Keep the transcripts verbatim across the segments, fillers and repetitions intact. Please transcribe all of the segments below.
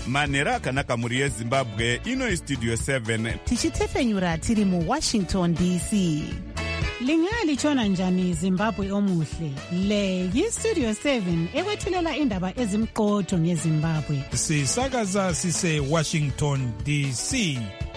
manhero akanaka mhuri yezimbabwe. Ino istudio seven tichitefenyura tiri muwashington D C. Lingalitshona njani Zimbabwe omuhle? Le yistudio seven ekwethulela indaba ezimqotho ngeZimbabwe. Sisakaza sise Washington D C.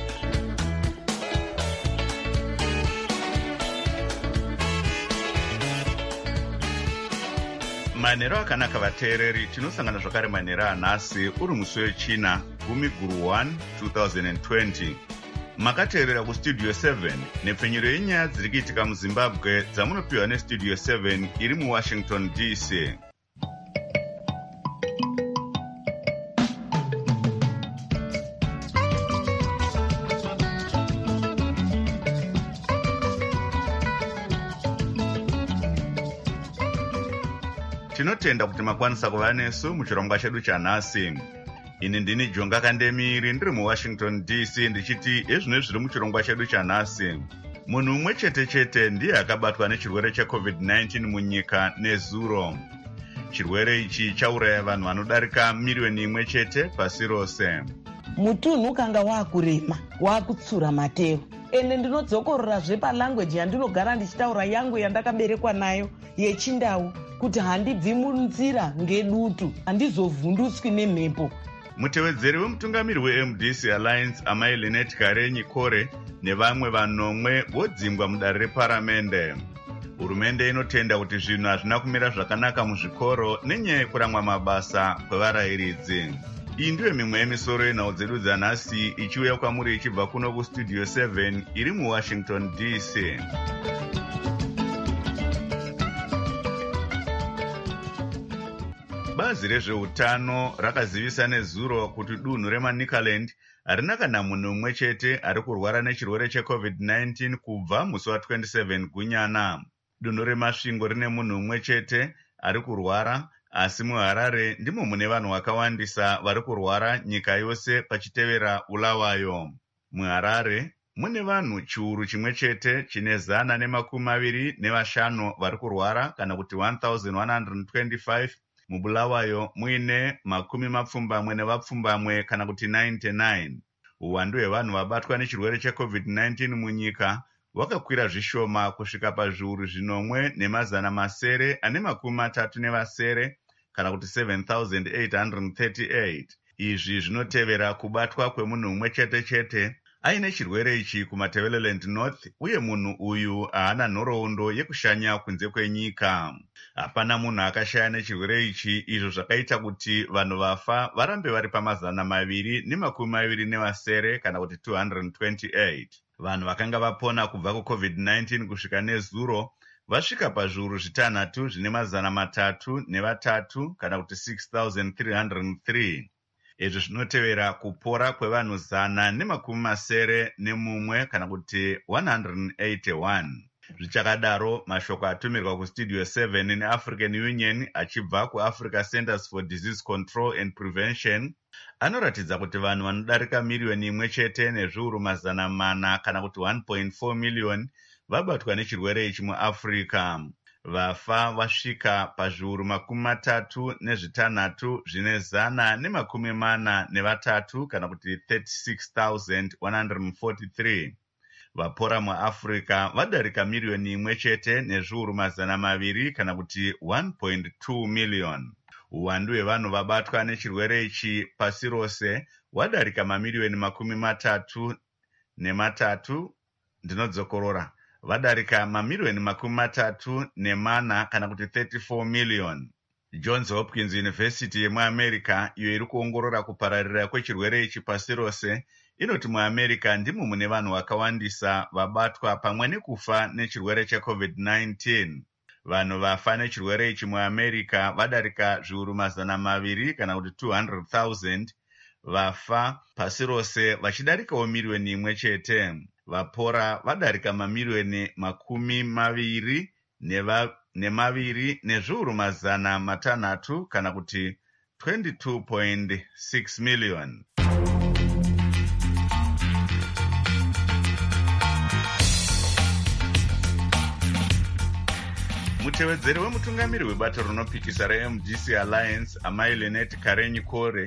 manhero akanaka vateereri, tinosangana zvakare manhero anhasi uri musi wechina gumi guru one two thousand twenty. Makateerera kustudio seven nepfenyuro yenyaya dziri kuitika muzimbabwe dzamunopiwa nestudio seven iri muwashington D C. Tinotenda kuti makwanisa kuva nesu muchirongwa chedu chanhasi. Ini ndini Jonga Kandemiri ndiri muWashington D C ndichiti ezvino zviri muchirongwa chedu chanhasi. Munhu umwe chete chete ndiye akabatwa nechirwere checovid nineteen munyika nezuro. Chirwere ichi chauraya vanhu vanodarika miriyoni imwe chete pasi rose. Mutunhu kanga wakurema, wakutsura mateo. Ende ndinodzokorora zvepalanguage yandinogara ndichitaura yangu yandakaberekwa nayo yeChindau kuti handibvi munzira ngedutu, handizovhundutswi nemhepo. Mutevedzeri wemutungamiri weM D C Alliance amai Lynette Karenyi Kore nevamwe vanomwe vodzingwa mudare reparamende. Hurumende inotenda kuti zvinhu hazvina kumira zvakanaka muzvikoro nenyaya yekuramwa mabasa kwevarayiridzi. Iyi ndiyo mimwe yemisoro yenhau dzedu dzanhasi ichiuya kwamuri ichibva kuno kustudio seven iri muWashington D C. Bazi rezveutano rakazivisa nezuro kuti dunhu reManicaland harina kana munhu umwe chete ari kurwara nechirwere checovid nineteen kubva musi wa twenty-seven gunyana. Dunhu reMasvingo rine munhu umwe chete ari kurwara, asi muHarare ndimo mune vanhu vakawandisa vari kurwara nyika yose pachitevera Bulawayo. MuHarare mune vanhu chiuru chimwe chete chine zana nemakumi maviri nevashanu vari kurwara kana kuti one thousand one hundred twenty-five. Mubulawayo muine makumi mapfumbamwe nevapfumbamwe kana kuti ninety-nine. Uwandu hwevanhu vabatwa nechirwere checovid nineteen munyika wakakwira zvishoma kusvika pazviuru zvinomwe nemazana masere ane makumi matatu nevasere kana kuti seven thousand eight hundred thirty-eight. Izvi zvinotevera kubatwa kwemunhu umwe chete chete aine chirwere ichi kuMatabeleland North, uye munhu uyu haana nhoroondo yekushanya kunze kwenyika. Hapana munhu akashaya nechirwere ichi, izvo zvakaita kuti vanhu vafa varambe vari pamazana maviri nemakumi maviri nevasere kana kuti two hundred twenty-eight. Vanhu vakanga vapona kubva kucovid nineteen kusvika nezuro vasvika pazviuru zvitanhatu zvine mazana matatu nevatatu kana kuti six thousand three hundred three. Izvi zvinotevera kupora kwevanhu zana nemakumi masere nemumwe kana kuti one hundred eighty-one. Zvichakadaro, mashoko atumirwa kustudio seven neAfrican Union achibva kuAfrica Centers for Disease Control and Prevention anoratidza kuti vanhu vanodarika miriyoni imwe chete nezviuru mazana mana kana kuti one point four million vabatwa nechirwere ichi muAfrica. Vafa vasvika pazviuru makumi matatu nezvitanhatu zvine zana nemakumi mana nevatatu kana kuti thirty-six thousand one hundred forty-three. Vapora muAfrica vadarika miriyoni imwe chete nezviuru mazana maviri kana kuti one point two million. Uwandu hwevanhu vabatwa nechirwere ichi pasi rose wadarika mamiriyoni makumi matatu nematatu. Ndinodzokorora, vadarika mamiriyoni makumi matatu nemana kana kuti thirty-four million. Johns Hopkins University yemuAmerica, iyo iri kuongorora kupararira kwechirwere ichi pasi rose, inoti muAmerica ndimo mune vanhu vakawandisa vabatwa pamwe nekufa nechirwere checovid nineteen. Vanhu vafa nechirwere ichi muAmerica vadarika zviuru mazana maviri kana kuti two hundred thousand. Vafa pasi rose vachidarikawo miriyoni imwe chete. Vapora vadarika mamiriyoni makumi maviri neva nemaviri nezviuru mazana matanhatu kana kuti twenty-two point six million. Mutevedzeri wemutungamiri webato rinopikisa reM D C Alliance amai Lynette Karenyi Kore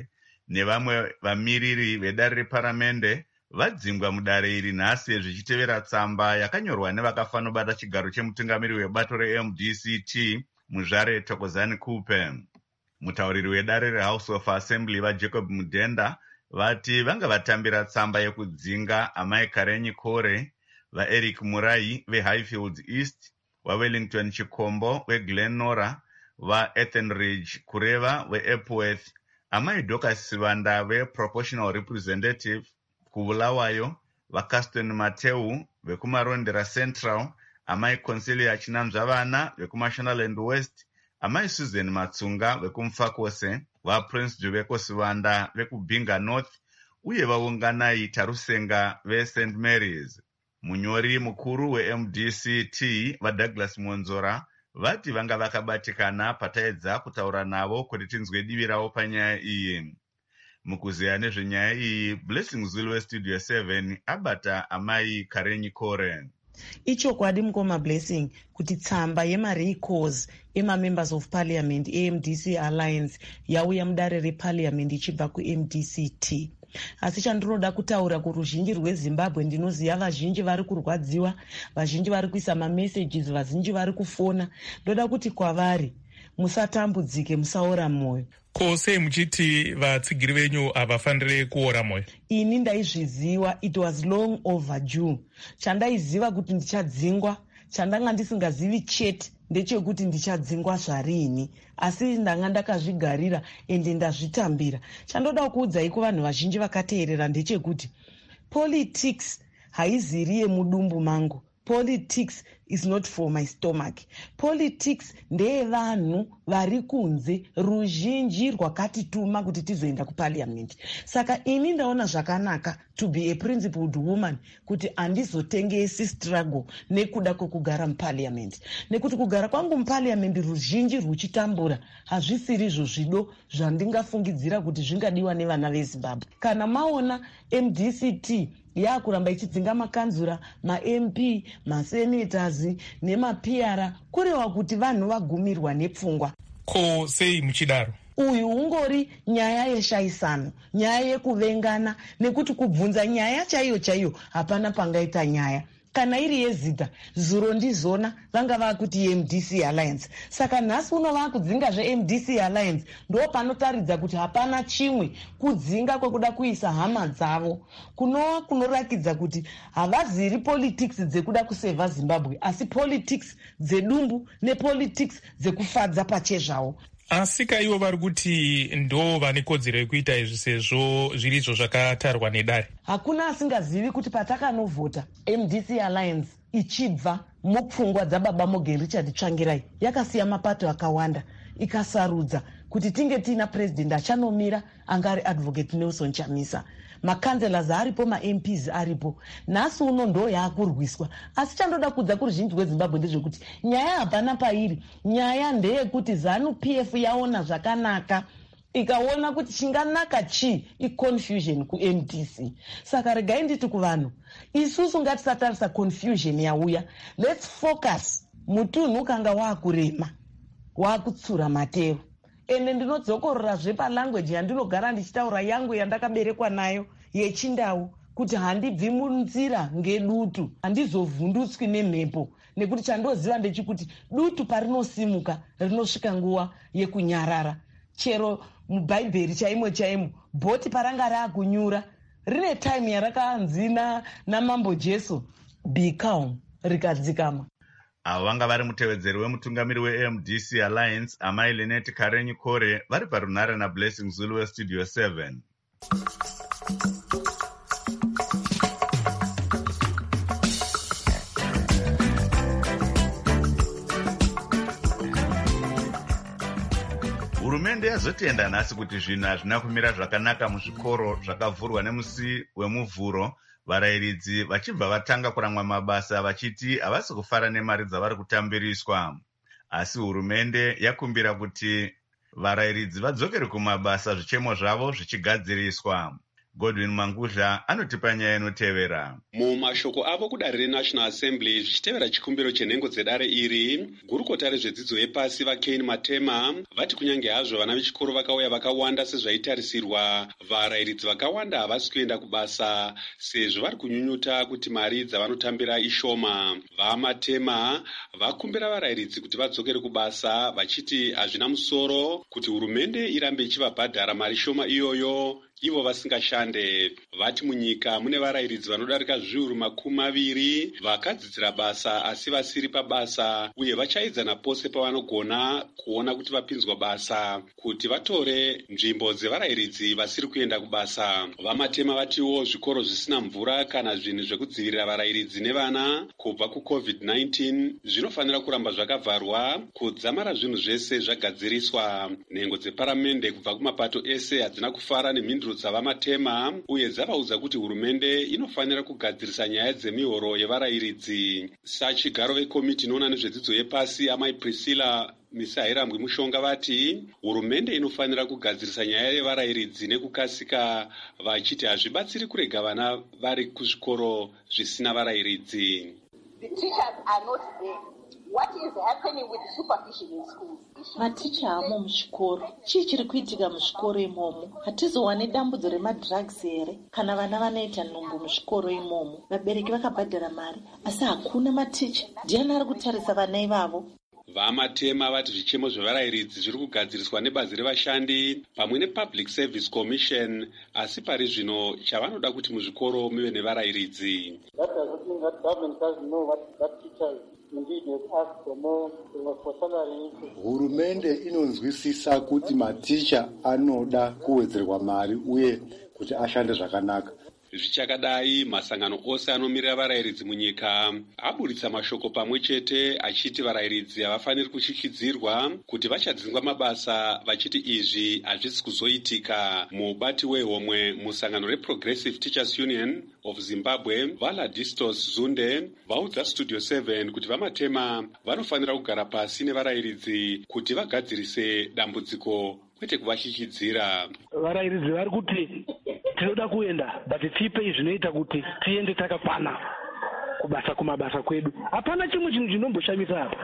nevamwe vamiriri vedare reparamende vadzingwa mudare iri nhasi zvichitevera tsamba yakanyorwa nevakafanobata chigaro chemutungamiri webato re-M D C T muzvare Thokozani Kupe. Mutauriri wedare reHouse of Assembly vaJacob Mudenda vati vanga vatambira tsamba yekudzinga amai Karenyi Kore, vaEric Murai veHighfield East, vaWellington Chikombo veGlenora, vaEthenridge Kureva veEpworth, amai Dorcas Sivanda veProportional Representative kuBulawayo, vaCaston Mateu vekumarondera Central, amai Consilia Chinamzvavana vekuMashonaland West, amai Susan Matsunga vekumfakose, vaPrince Juveko Sivanda vekubinga North, uye vaunganai Tarusenga veSaint Mary's. Munyori mukuru we-M D C T vaDouglas Monzora vati vanga vakabatikana pataedza kutaura navo kuti tinzwe divi ravo panyaya iyi. Mukuziya nezvenyaya iyi, Blessing Zulu weStudio seven abata amai Karenyi Kore. Ichokwadi mukoma Blessing kuti tsamba yemarecalls ema-members of parliament e-M D C Alliance yauya mudare reparliament ichibva ku-M D C T. Asi chandinoda kutaura kuruzhinji rweZimbabwe, ndinoziva vazhinji vari kurwadziwa, vazhinji vari kuisa mamessages, vazhinji vari kufona. Ndoda kuti kwavari musatambudzike, musaora mwoyo. Ko sei muchiti vatsigiri venyu havafaniri kuora mwoyo? Ini ndaizviziva, it was long overdue. Chandaiziva kuti ndichadzingwa, chandanga ndisingazivi chete ndechekuti ndichadzingwa zvarini, asi ndanga ndakazvigarira ende ndazvitambira. Chandoda kuudzai kuvanhu vazhinji vakateerera ndechekuti politics haiziri yemudumbu mangu. Politics is not for my stomach. Politics ndeyevanhu vari kunze, ruzhinji rwakatituma kuti tizoenda kuparliament. Saka ini ndaona zvakanaka to be a principled woman kuti handizotengesi struggle nekuda kwekugara muparliament. Nekuti kugara kwangu muparliament ruzhinji ruchitambura hazvisiri izvo zvido zvandingafungidzira kuti zvingadiwa nevana veZimbabwe. Kana maona M D C T yakuramba ichidzinga makanzura, ma-M P, masenators nemapiara, kureva kuti vanhu vagumirwa nepfungwa. Ko sei muchidaro? Uyu ungori nyaya yeshaisano, nyaya yekuvengana, nekuti kubvunza nyaya chaiyo chaiyo hapana pangaita nyaya. Kana iri yezita, zuro ndizona vanga vakuti M D C Alliance. Saka nhasi uno vakudzinga zve-M D C Alliance, ndo panotaridza kuti hapana chimwe kudzinga kwekuda kuisa hama dzavo. Kunova kunorakidza kuti havaziri politics dzekuda kuseva Zimbabwe, asi politics dzedumbu nepolitics dzekufadza pachezvavo. Asi kaivo vari kuti ndo vane kodzero yekuita izvi sezvo zviri izvo zvakatarwa nedare. Hakuna asingazivi kuti patakanovhota M D C Alliance ichibva mupfungwa dzababa Morgan Richard Tsvangirai yakasiya mapato akawanda ikasarudza kuti tinge tina president achanomira angari Advocate Nelson Chamisa. Makanzelas aripo, ma-M Ps aripo. Nhasi uno ndo yaakurwiswa. Asi chandoda kudza kuruzhinji rweZimbabwe ndezvekuti nyaya hapana pairi. Nyaya ndeyekuti ZANU P F yaona zvakanaka, ikaona kuti chinganaka chi i-confusion ku-M D C. Saka regai nditi kuvanhu, isusu ngatisatarisa confusion yauya. Let's focus. Mutunhu kanga waakurema, waakutsura matero. Ende ndinodzokorora zvepalanguage yandinogara ndichitaura yangu yandakaberekwa nayo yeChindau, kuti handibvi munzira ngedutu, handizovhundutswi nemhepo, nekuti chandoziva ndechikuti dutu parinosimuka rinosvika nguva yekunyarara. Chero mubhaibheri chaimo chaimo, bhoti paranga raakunyura rine time yarakanzi namambo Jesu, be calm, rikadzikama. Avo vanga vari mutevedzeri wemutungamiri we-M D C Alliance amai Lynette Karenyi Kore vari parunhare naBlessing Zulu weStudio seven. Hurumende yazotenda nhasi kuti zvinhu hazvina kumira zvakanaka muzvikoro zvakavhurwa nemusi wemuvhuro, varayiridzi vachibva vatanga kuramwa mabasa vachiti havasi kufara nemari dzavari kutambiriswa. Asi hurumende yakumbira kuti varayiridzi vadzokere kumabasa zvichemo zvavo zvichigadziriswa. Godwin Mangudla anotipa nyaya inotevera. Mumashoko avo kudare reNational Assembly zvichitevera chikumbiro chenhengo dzedare iri, gurukota rezvedzidzo yepasi vaKane Matema vati kunyange hazvo vana vechikoro vakauya vakawanda sezvaitarisirwa, varairidzi vakawanda havasi kuenda kubasa sezvo vari kunyunyuta kuti mari dzavanotambira ishoma. VaMatema vakumbira varairidzi kuti vadzokere kubasa vachiti hazvina musoro kuti hurumende irambe ichivabhadhara mari shoma iyoyo ivo vasingashande. Vati munyika mune varairidzi vanodarika zviuru makumi maviri vakadzidzira basa asi vasiri pabasa, uye vachaidzana pose pavanogona kuona kuti vapinzwa basa kuti vatore nzvimbo dzevarairidzi vasiri kuenda kubasa. VaMatema vatiwo zvikoro zvisina mvura kana zvinhu zvekudzivirira varairidzi nevana kubva kucovid nineteen zvinofanira kuramba zvakavharwa kudzamara zvinhu zvese zvagadziriswa. Nhengo dzeparamende kubva kumapato ese hadzina kufara nemhinduro dzavaMatema uye dzavaudza kuti hurumende inofanira kugadzirisa nyaya dzemihoro yevarairidzi. Sachigaro vekomiti inoona nezvedzidzo yepasi amai Priscilla Misairambwi Mushonga vati hurumende inofanira kugadzirisa nyaya yevarairidzi nekukasika, vachiti hazvibatsiri kurega vana vari kuzvikoro zvisina varairidzi. The teachers are not there. What is happening with supervision in schools? Maticha hamo muzvikoro. Chii chiri kuitika muzvikoro imomo? Hatizowani dambudzo remadrugs here kana vana vanoita nhumbu muzvikoro imomo. Vabereki vakabhadhara mari asi hakuna maticha. Ndiani ari kutarisa vana ivavo? VaMatema vati zvichemo zvevarairidzi zviri kugadziriswa nebazi revashandi pamwe nePublic Service Commission, asi pari zvino chavanoda kuti muzvikoro muve nevarairidzi. That doesn't mean that government doesn't know what that teachers indeed have asked for more for salary. Hurumende inonzwisisa kuti maticha anoda kuwedzerwa mari uye kuti ashande zvakanaka. Zvichakadai, masangano ose anomirira varairidzi munyika aburitsa mashoko pamwe chete achiti varairidzi havafaniri kushikidzirwa kuti vachadzingwa mabasa, vachiti izvi hazvisi kuzoitika. Mubati wehomwe musangano reProgressive Teachers Union of Zimbabwe Valadistos Zunde vaudza Studio seven kuti vaMatema vanofanira kugara pasi nevarairidzi kuti vagadzirise dambudziko kwete kuvashikidzira. Varairidzi vari kuti tinoda kuenda but tipe zvinoita kuti tiende takakwana kubasa kumabasa kwedu. Hapana chimwe chinhu chinomboshamisa apa.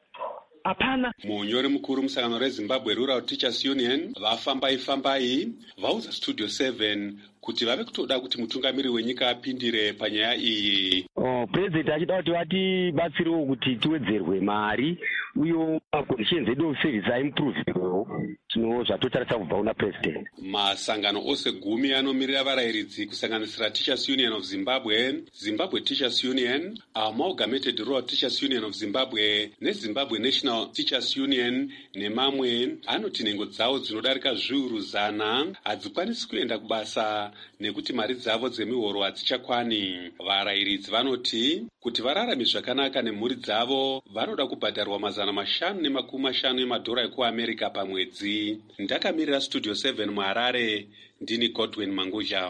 Hapana. Munyori mukuru musangano reZimbabwe Rural Teachers Union vafambai fambai vaudza Studio seven kuti vave kutoda kuti mutungamiri wenyika apindire panyaya iyi. Oh, president achida kuti vatibatsirewo kuti tiwedzerwe mari uye conditions edu service aimprovewo. Tino zvatotarisa kubva kuna president. Masangano ose gumi anomirira varairidzi kusanganisira Teachers Union of Zimbabwe, Zimbabwe Teachers Union, Amalgamated Rural Teachers Union of Zimbabwe neZimbabwe National Teachers Union nemamwe anoti nhengo dzavo dzinodarika zviuru zana hadzikwanisi kuenda kubasa nekuti mari dzavo dzemihoro hadzichakwani. Varairidzi vanoti kuti vararame zvakanaka nemhuri dzavo vanoda kubhadharwa mazana mashanu nemakumi mashanu emadhora ekuAmerica pamwedzi. Ndakamirira Studio seven muHarare, ndini Godwin Mangudla.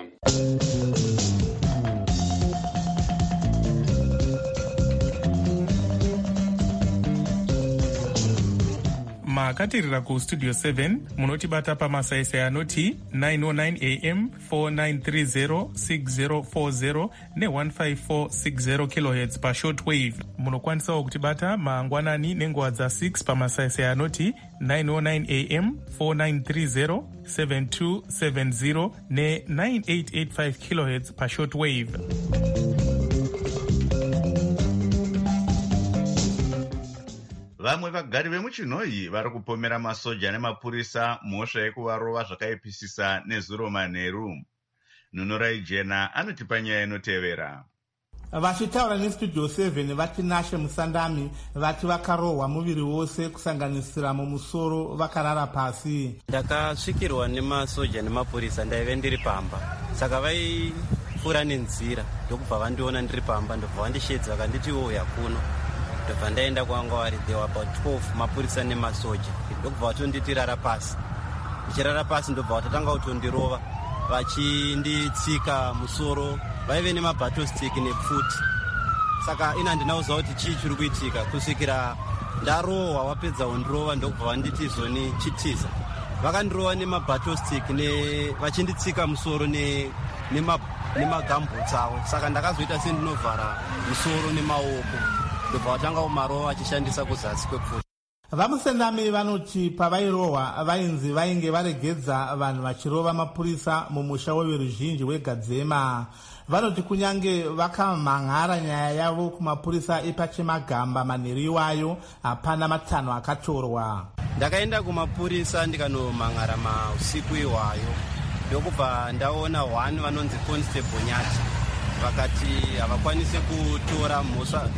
makatirira kustudio seven munotibata pamasaisai anoti nine oh nine a m four nine three zero six zero four zero ne one five four six zero kilohertz pashortwave. Munokwanisawo kutibata mangwanani nenguva dza six pamasaisai anoti nine oh nine a m four nine three zero seven two seven zero ne nine eight eight five kilohertz pashortwave. Vamwe vagari vemuchinhoyi vari kupomera masoja nemapurisa mhosva yekuvarova zvakaipisisa nezuro manheru. Nunorai Jena anotipa nyaya inotevera. Vachitaura nestudio seven vati Nashe Musandami vati vakarohwa muviri wose kusanganisira mumusoro vakarara pasi. Ndakasvikirwa nemasoja nemapurisa ndaive ndiri pamba, saka vaipfuura nenzira ndokubva vandiona ndiri pamba ndobva vandishedza vakanditi uya kuno. Ndobva ndaenda kwanga vari there were about twelve mapurisa nemasoja ndokubva vatonditi rara pasi. Ndichirara pasi ndobva vatatanga kutondirova vachinditsika musoro, vaive nemabattle stick nepfuti. Saka ina ndinauza kuti chii chiri kuitika kusvikira ndarohwa wapedza kundirova ndokubva vanditi zoni chitiza. Vakandirova nemabattle stick ne vachinditsika musoro nemagambutsi avo. Saka ndakazoita sendinovhara musoro nemaoko ndobva vatanga kumarova vachishandisa kuzasi kwepfuta. vamusendami vanoti pavairohwa vainzi vainge varegedza vanhu vachirova mapurisa mumusha weveruzhinji wegadzema. vanoti kunyange vakamhan'ara nyaya yavo kumapurisa epachemagamba manheru iwayo hapana matanho akatorwa. Ndakaenda kumapurisa ndikanomhan'ara mausiku iwayo ndokubva ndaona one vanonzi Constable Nyati vakati havakwanise kutora mhosva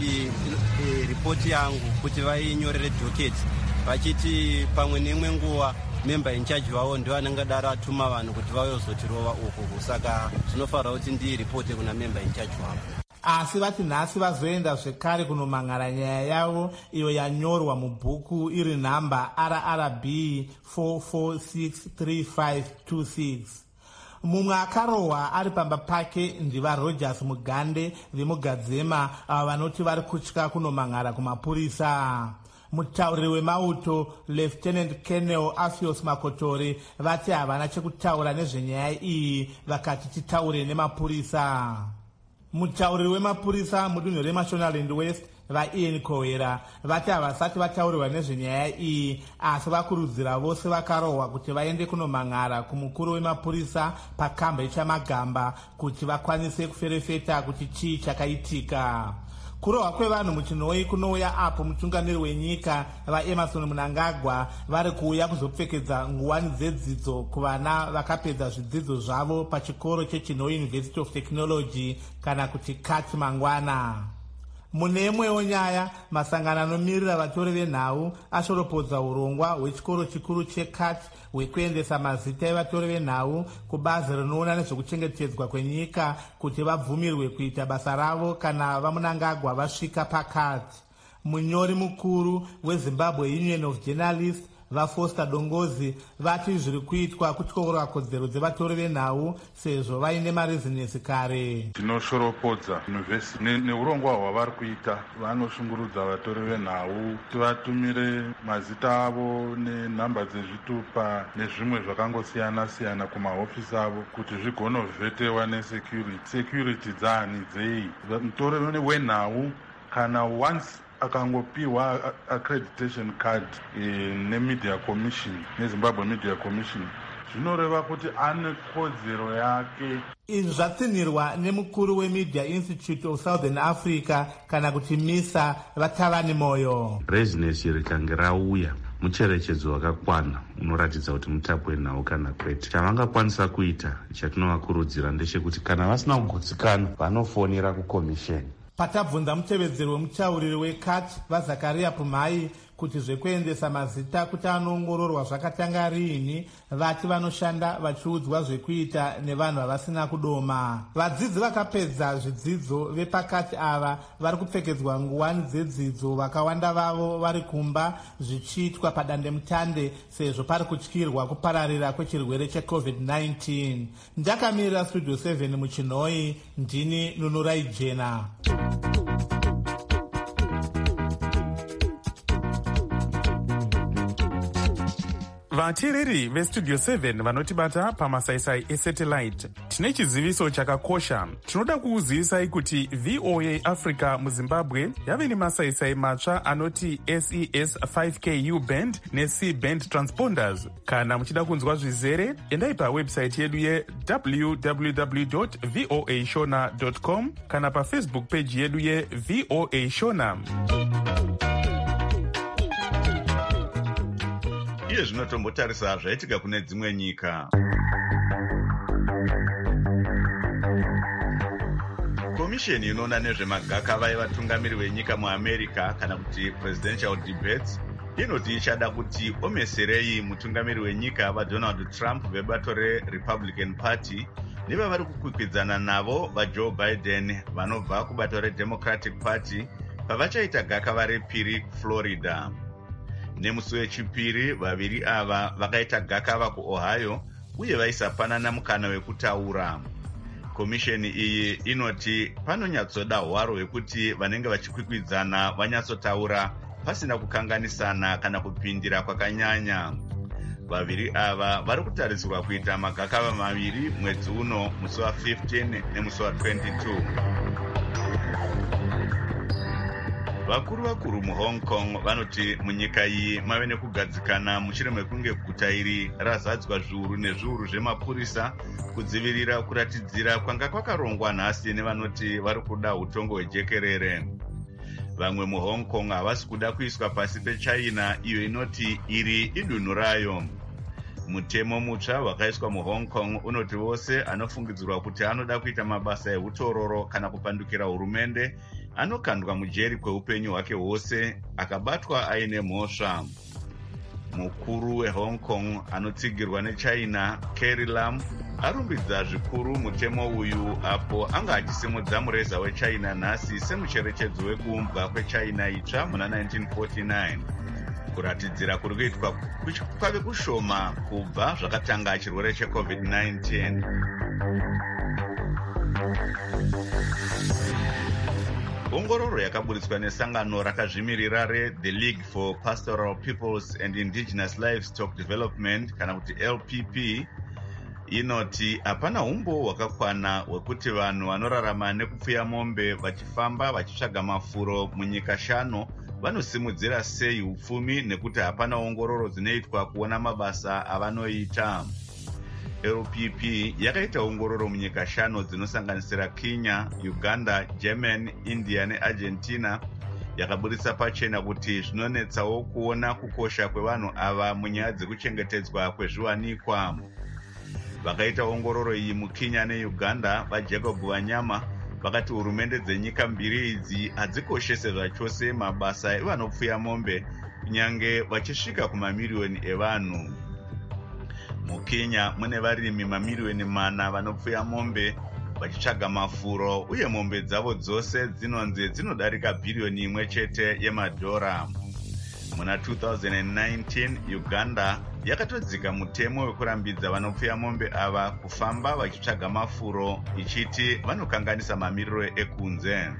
ripoti yangu kuti vainyorere doketi vachiti pamwe neimwe nguva member in charge vavo ndio anenge daro atuma vanhu kuti vayozotirova uku. Saka zvinofanira kuti ndiripoti kuna member in charge vavo. asi vati nhasi vazoenda zvekare kunomhan'ara nyaya yavo iyo yanyorwa mubhuku iri nhamba R R B four four six three five two six. mumwe akarohwa ari pamba pake ndiva Rogers Mugande vemugadzema ava vanoti vari kutya kunomhan'ara kumapurisa. mutauriri wemauto Lieutenant Colonel Afios Makotore vati havana chekutaura nezvenyaya iyi vakati titaure nemapurisa. mutauriri wemapurisa mudunhu reMashonaland West vaIan Kowera vati havasati vataurirwa nezvenyaya iyi asi vakurudzira vose vakarohwa kuti vaende kunomhan'ara kumukuru wemapurisa pakamba ichamagamba kuti vakwanise kuferefeta kuti chii chakaitika. kurohwa kwevanhu muchinhoi kunouya apo mutungamiri wenyika vaEmerson Mnangagwa vari kuuya kuzopfekedza nguwani dzedzidzo kuvana vakapedza zvidzidzo zvavo pachikoro chechinhoi University of Technology kana kuti C A T mangwana. mune imwewo nyaya masangano anomirira vatori venhau ashoropodza urongwa hwechikoro chikuru cheC A T hwekuendesa mazita evatori venhau kubazi rinoona nezvekuchengetedzwa kwenyika kuti vabvumirwe kuita basa ravo kana vaMnangagwa vasvika paC A T. munyori mukuru weZimbabwe Union of Journalists vaFoster Dongozi vati zviri kuitwa kutyorwa kodzero dzevatori venhau sezvo vaine marezinesi kare. Tinoshoropodza yunivhesiti neurongwa hwavari kuita. Vanoshungurudza vatori venhau kuti vatumire mazita avo nenhamba dzezvitupa nezvimwe zvakangosiyana siyana kumahofisi avo kuti zvigonovhetewa nesecurity. Security dzani dzei mutori wenhau kana once akangopiwa accreditation card e, nemedia commission neZimbabwe Media Commission zvinoreva kuti ane kodzero yake. izvi zvatsinhirwa nemukuru weMedia Institute of Southern Africa kana kuti MISA Vatavani Moyo. rezinesi rikange rauya mucherechedzo wakakwana unoratidza kuti mutapu wenhau kana kwete. chavangakwanisa kuita chatinovakurudzira ndechekuti kana vasina kugutsikana vanofonera kukomisheni. patabvunza mutevedzeri wemutauriri weC A T vaZakaria Pumai kuti zvekuendesa mazita kuti anoongororwa zvakatanga riini, vati vanoshanda vachiudzwa zvekuita nevanhu havasina kudoma. vadzidzi vakapedza zvidzidzo vepakati ava vari kupfekedzwa nguwani dzedzidzo vakawanda vavo vari kumba zvichiitwa padandemutande sezvo pari kutyirwa kupararira kwechirwere checovid nineteen. ndakamirira studio seven muchinhoi, ndini Nunurai Jena. vateereri vestudio seven vanotibata pamasaisai esatellite, tine chiziviso chakakosha. tinoda kukuzivisai kuti V O A Africa muZimbabwe yave nemasaisai matsva anoti S E S five K U band neC band transponders. kana muchida kunzwa zvizere, endai pawebsite yedu ye w w w dot voa shona dot com kana pafacebook page yedu yeV O A Shona. iye zvinotombotarisa zvaitika kune dzimwe nyika. komisheni inoona nezvemagakava evatungamiri venyika muAmerica kana kuti presidential debates inoti ichada kuti omeserei mutungamiri wenyika vaDonald Trump vebato reRepublican Party nevavari kukwikwidzana navo vaJoe Biden vanobva kubato reDemocratic Party pavachaita gakava repiri kuFlorida. nemusi wechipiri vaviri ava vakaita gakava kuOhio uye vaisapanana mukana wekutaura. komisheni iyi inoti panonyatsoda hwaro hwekuti vanenge vachikwikwidzana vanyatsotaura pasina kukanganisana kana kupindira kwakanyanya. Vaviri ava vari kutarisirwa kuita magakava maviri mwedzi uno musi wa15 nemusi wa22. Vakuru vakuru muHong Kong vanoti munyika iyi mave nekugadzikana mushure mekunge guta iri razadzwa zviuru nezviuru zvemapurisa kudzivirira kuratidzira kwanga kwakarongwa nhasi nevanoti vari kuda utongo hwejekerere. Vamwe muHong Kong havasi kuda kuiswa pasi peChina iyo inoti iri idunhu rayo. Mutemo mutsva wakaiswa muHong Kong unoti vose anofungidzirwa kuti anoda kuita mabasa eutororo kana kupandukira hurumende anokandwa mujeri kweupenyu hwake hwose akabatwa aine mhosva. Mukuru weHong Kong anotsigirwa neChina, Carrie Lam, arumbidza zvikuru mutemo uyu apo anga achisimudza mureza weChina nhasi semucherechedzo wekuumbwa kweChina itsva muna nineteen forty-nine. Kuratidzira kuri kuitwa kwave kushoma kubva zvakatanga chirwere cheCovid nineteen. Ongororo yakaburitswa nesangano rakazvimirira reThe League for Pastoral Peoples and Indigenous Livestock Development kana kuti L P P inoti hapana umbo hwakakwana hwekuti vanhu vanorarama nekupfuya mombe vachifamba vachitsvaga mafuro munyika shanu vanosimudzira sei upfumi nekuti hapana ongororo dzinoitwa kuona mabasa avanoita. L P P yakaita ongororo munyika shanu dzinosanganisira Kenya, Uganda, Germany, India neArgentina. Yakaburitsa pachena kuti zvinonetsawo kuona kukosha kwevanhu ava munyaya dzekuchengetedzwa kwezviwanikwa. Vakaita ongororo iyi muKenya neUganda vaJacob Wanyama vakati hurumende dzenyika mbiri idzi hadzikoshese zvachose mabasa evanopfuya mombe kunyange vachisvika kumamiriyoni evanhu. MuKenya mune varimi mamiriyoni mana vanopfuya mombe vachitsvaga mafuro uye mombe dzavo dzose dzinonzi dzinodarika bhiriyoni imwe chete yemadhora. Muna two thousand nineteen Uganda yakatodzika mutemo wekurambidza vanopfuya mombe ava kufamba vachitsvaga mafuro ichiti vanokanganisa mamiriro ekunze.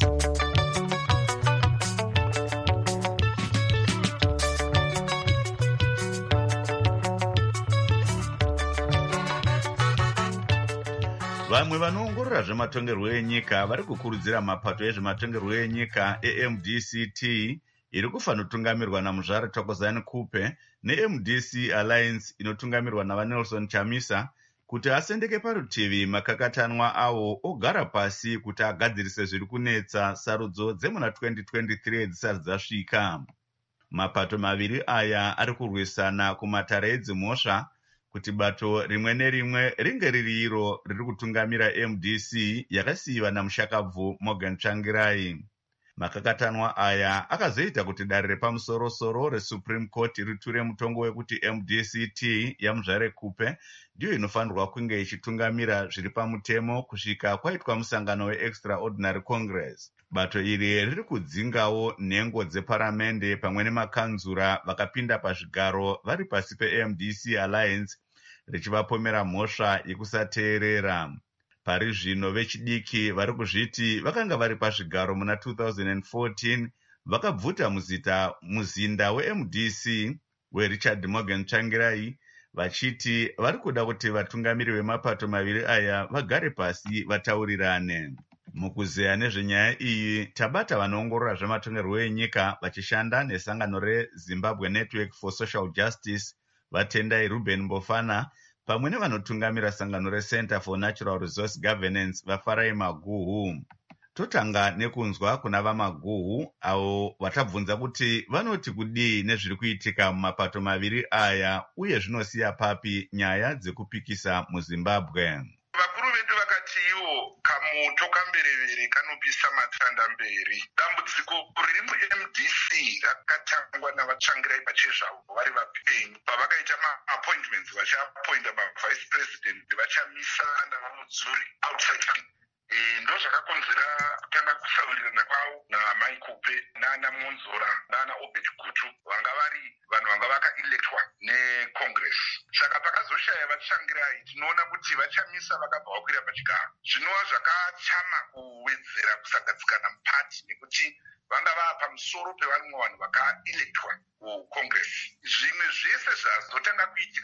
Vamwe vanoongorora zvematongerwo enyika vari kukurudzira mapato ezvematongerwo enyika eM D C T iri kufanotungamirwa naMuzvare Thokozani Kupe neM D C Alliance inotungamirwa navaNelson Chamisa kuti asendeke parutivi makakatanwa awo ogara pasi kuti agadzirise zviri kunetsa sarudzo dzemuna twenty twenty-three dzisati dzasvika. Mapato maviri aya ari kurwisana kumatare edzimhosva kuti bato rimwe nerimwe ringe riri iro riri kutungamira M D C yakasiyiwa namushakabvu Morgan Tsvangirai. Makakatanwa aya akazoita kuti dare repamusoro-soro reSupreme Court riture mutongo wekuti M D C T yaMuzvare Kupe ndiyo inofanirwa kunge ichitungamira zviri pamutemo kusvika kwaitwa musangano weExtraordinary Congress. Bato iri riri kudzingawo nhengo dzeparamende pamwe nemakanzura vakapinda pazvigaro vari pasi peM D C Alliance richivapomera mhosva yekusateerera. Pari zvino vechidiki vari kuzviti vakanga vari pazvigaro muna two thousand fourteen vakabvuta muzita muzinda weM D C weRichard Morgan Tsvangirai vachiti vari kuda kuti vatungamiri vemapato maviri aya vagare pasi vataurirane. Mukuzeya nezvenyaya iyi tabata vanoongorora zvematongerwo enyika vachishanda nesangano reZimbabwe Network for Social Justice vaTendai Ruben Mbofana pamwe nevanotungamira sangano reCenter for Natural Resource Governance vaFarai Maguhu. Totanga nekunzwa kuna vaMaguhu avo vatabvunza kuti vanoti kudii nezviri kuitika mumapato maviri aya uye zvinosiya papi nyaya dzekupikisa muZimbabwe. Vakuru vedu vakati iwo kamoto kamberevere kanopisa matsanda mberi. Dambudziko riri muM D C rakatangwa navaTsvangirai pachezvavo vari vapenyu pavakaita ma-appointments vachiapointa mavice president vachamisa navamudzuri outside. Ndo zvakakonzera kutanga kusawirirana kwavo naMai Kupe nana Monzora nana Obed Gutu vanga vari vanhu vanga vakaelectwa neCongress. Saka pakazoshaya vaTsvangirai tinoona kuti vachamisa vakabva vakwira pachigaro. Zvinova zvakachama kuwedzera kusagadzikana mupati nekuti vanga vava pamusoro pevamwe vanhu vakaelectwa kuCongress. Zvimwe zvese zvazotanga kuitika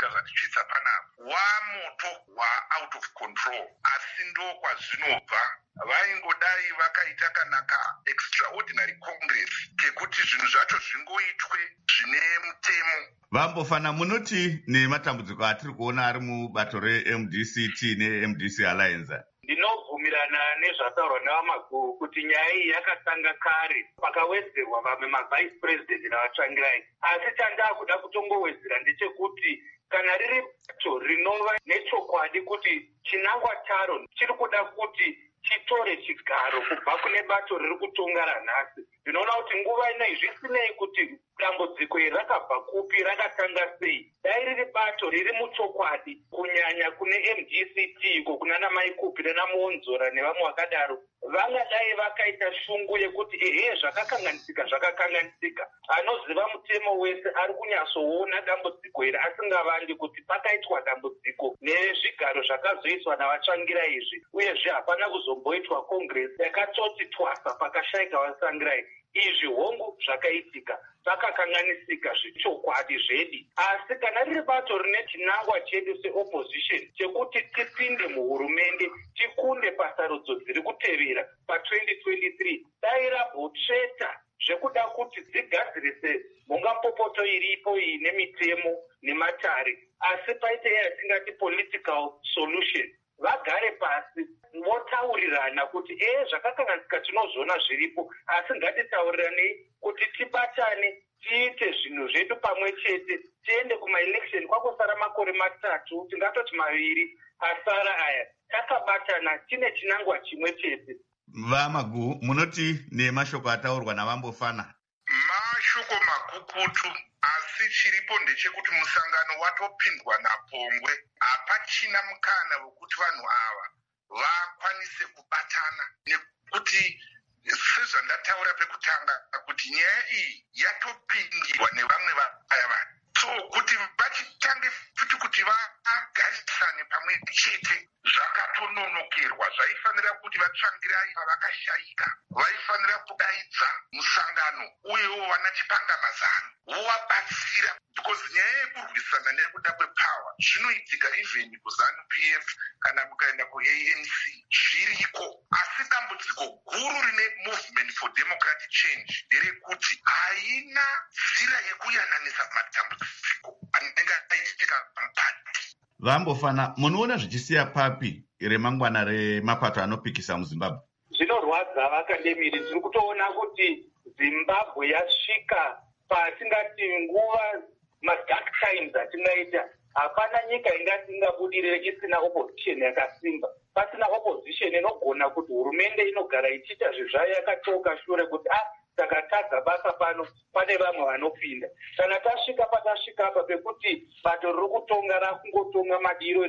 zviitwe zvine mutemo. Vambofana, munoti nematambudziko atiri kuona ari mubato re-M D C T ne-M D C Alliance? Ndinobvumirana nezvataurwa navamaguru kuti nyaya iyi yakatanga kare pakawedzerwa vamwe mavice president navatsvangirai. Asi chandakuda kutongowedzera ndechekuti kana riri bato rinova nechokwadi kuti chinangwa charo chiri kuda kuti chitore chigaro kubva kune bato riri kutonga ranhasi, ndinoona kuti nguva inoyi zvisinei kuti dambudziko iri rakabva kupi, rakatanga sei, dai riri bato riri muchokwadi kunyanya kune M D C T iko kunana Maikupi nana Muonzora nevamwe vakadaro, vangadai vakaita shungu yekuti ehe zvakakanganisika zvakakanganisika. Anoziva mutemo wese ari kunyatsoona dambudziko iri asingavandi kuti pakaitwa dambudziko nezvigaro zvakazoiswa navatsvangirai izvi, uyezve hapana kuzomboitwa congress yakatoti twasa pakashayika vatsvangirai. Izvi hongu zvakaitika, pakakanganisika zvichokwadi zvedi. Asi kana riri bato rine chinangwa chedu seopposition chekuti tipinde muhurumende tikunde pasarudzo dziri kutevera pa-twenty twenty-three, dai rabhotsveta zvekuda kuti dzigadzirise mhongampopoto iripo iyi nemitemo nematare, asi paite yatingati political solution. Vagare pasi votaurirana kuti eh zvakakanganisika tinozviona zviripo, asi ngatitaurirane kuti tibatane tiite zvinhu zvedu pamwe chete, tiende kumaelection. Kwakosara makore matatu, tingatoti maviri asara aya, takabatana tine chinangwa chimwe chete. Vamagu, munoti nemashoko ataurwa navambofana? Mashoko makukutu, asi chiripo ndechekuti musangano watopindwa napongwe. Hapachina mukana wekuti vanhu ava vakwanise kubatana, nekuti sezvandataura pekutanga kuti nyaya iyi yatopindwa nevamwe vaya vanhu. So kuti vachitange futi kuti vagarisane pamwe chete zvakatononokerwa. Zvaifanira kuti vatsvangirai pavakashayika, vaifanira kudaidza musangano uyewo vana chipangamazano vovabatsira, because nyaya yekurwisana nekuda kwepawa zvinoitika even kuZANU P F kana mukaenda ku-A N C zviriko. Asi dambudziko guru rine Movement for Democratic Change nderekuti haina nzira yekuyananisa matambudziko anenge aitika pambati. Vambofana, munoona zvichisiya papi remangwana remapato anopikisa muZimbabwe? Zvinorwadza vakademiri, tiri kutoona kuti Zimbabwe yasvika patingati nguva madark times atingaita. Hapana nyika ingati ingabudirire isina opposition yakasimba. Pasina opposition inogona kuti hurumende inogara ichiita zvezvayo yakatoka shure kuti ah takatadza basa pano, pane vamwe vanopinda. Kana tasvika patasvika apa pekuti bato riri kutonga rakungotonga madiro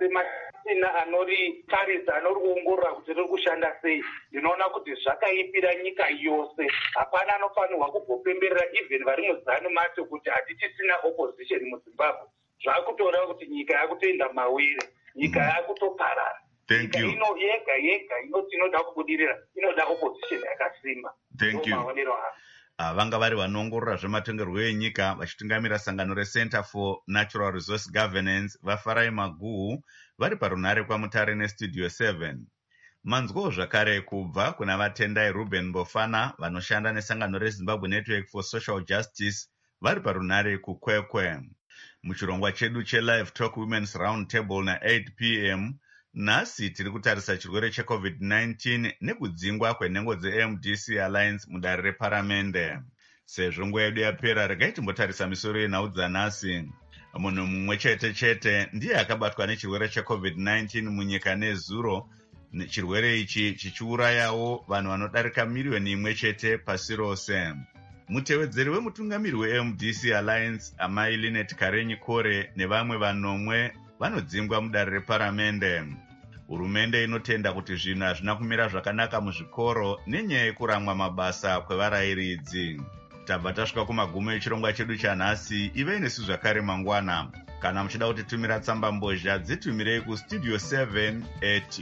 risina anoritarisa, anoriongorora kuti riri kushanda sei, ndinoona kuti zvakaipira nyika yose. Hapana anofanirwa kumbopemberera even vari muZANU macho kuti hatitisina opposition muZimbabwe. Zvakutora kuti nyika yakutoenda mawire, nyika yakutoparara. Thank you. Ino yega yega inoti inoda kubudirira, inoda opposition yakasimba. Thank you. Uh, vanga vari vanoongorora zvematongerwo enyika vachitungamira sangano reCenter for Natural Resource Governance vaFarai Maguhu vari parunare kwaMutare neStudio seven. Manzwo zvakare kubva kuna vatendai Ruben Mbofana vanoshanda nesangano reZimbabwe Network for Social Justice vari parunare kuKwekwe. Muchirongwa chedu cheLive Talk Women's Round Table na-eight p m nhasi tiri kutarisa chirwere cheCovid nineteen nekudzingwa kwenhengo dze-M D C Alliance mudare reparamende. Sezvo nguva yedu yapera, regai timbotarisa misoro yenhau dzanhasi. Munhu mumwe chete chete ndiye akabatwa nechirwere cheCovid nineteen munyika nezuro, chirwere ichi chichiurayawo vanhu vanodarika miriyoni imwe chete pasi rose. Mutevedzeri wemutungamiri we-M D C Alliance, Amai Linet Karenyi Kore nevamwe vanomwe vanodzingwa mudare reparamende. Hurumende inotenda kuti zvinhu hazvina kumira zvakanaka muzvikoro nenyaya yekuramwa mabasa kwevarayiridzi. Tabva tasvika kumagumo echirongwa chedu chanhasi. Ivei nesu zvakare mangwana. Kana muchida kutitumira tsamba mbozha, dzitumirei kustudio seven at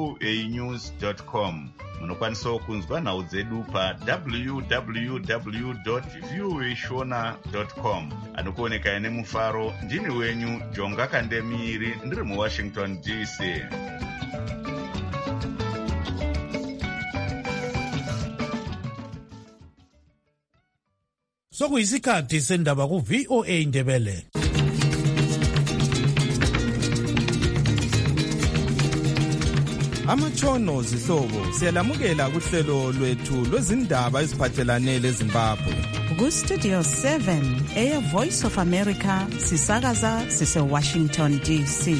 voanews dot com. Munokwanisawo kunzwa nhau dzedu pa w w w dot voashona dot com. Anokuonekai nemufaro, ndini wenyu Jonga Kandemiri, ndiri muWashington D C. sokuyisikhathi sendaba ku-V O A Ndebele. Amatshono zihlobo siyalamukela kuhlelo lwethu lwezindaba eziphathelane leZimbabwe. Ku-Studio seven, Air Voice of America, sisakaza sise-Washington D C.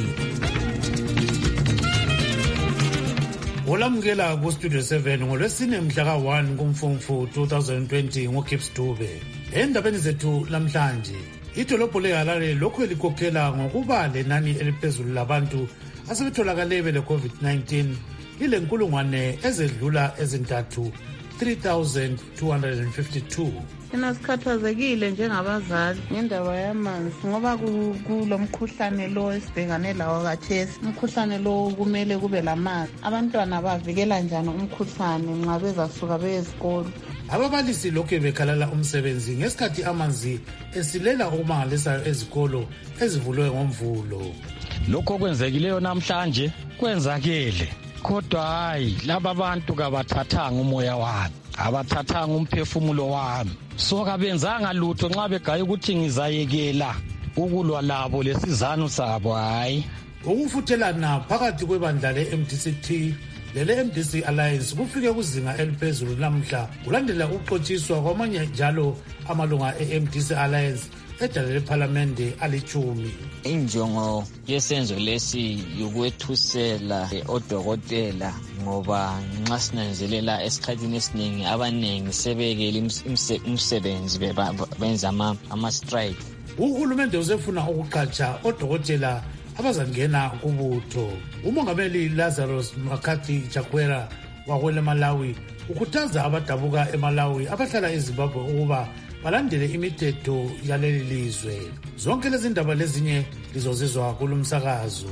Olamukela ku-Studio seven ngolwesine mhla ka one kuMfumfu twenty twenty ngoKips Dube. Endabeni zethu lamhlanje, idolobho leHarare lokhu likhokhela ngokuba lenani eliphezulu labantu asebetholakale bele COVID nineteen lile nkulungwane ezedlula ezintathu three thousand two hundred fifty-two. Thina sikhathazekile njengabazali ngendaba yamanzi ngoba kulo mkhuhlane lo esibhekane lawo khathesi. Umkhuhlane lo kumele kube lamanzi. Abantwana bavikela njani umkhuhlane nxa bezasuka beye esikolo? Ababalisi lokhu bekhalala umsebenzi ngesikhathi amanzi esilela okumangalisayo ezikolo ezivulwe ngomvulo. Lokho kwenzekileyo namhlanje kwenzakele, kodwa hayi laba abantu kabathathanga umoya wami, abathathanga umphefumulo wami, so kabenzanga lutho nxa begaya ukuthi ngizayekela ukulwa labo lesizanu sabo. Hayi, ukufuthelana phakathi kwebandla le-M D C T lele-M D C Alliance kufike kuzinga eliphezulu namhla kulandela ukuxotshiswa kwamanye njalo amalunga e-M D C Alliance edale lephalamende alichumi. Injongo yesenzo lesi yukwethusela odokotela ngoba nxa sinanzelela esikhathini esiningi abanengi sebekele umsebenzi benza ama-strike. Uhulumende usefuna ukuqatsha odokotela abazangena kubutho. Umongameli Lazarus Makathi Chakwera wakwele Malawi ukhuthaza abadabuka eMalawi abahlala eZimbabwe ukuba balandele imithetho yaleli lizwe. Zonke lezi ndaba lezinye lizozizwa kulumsakazo.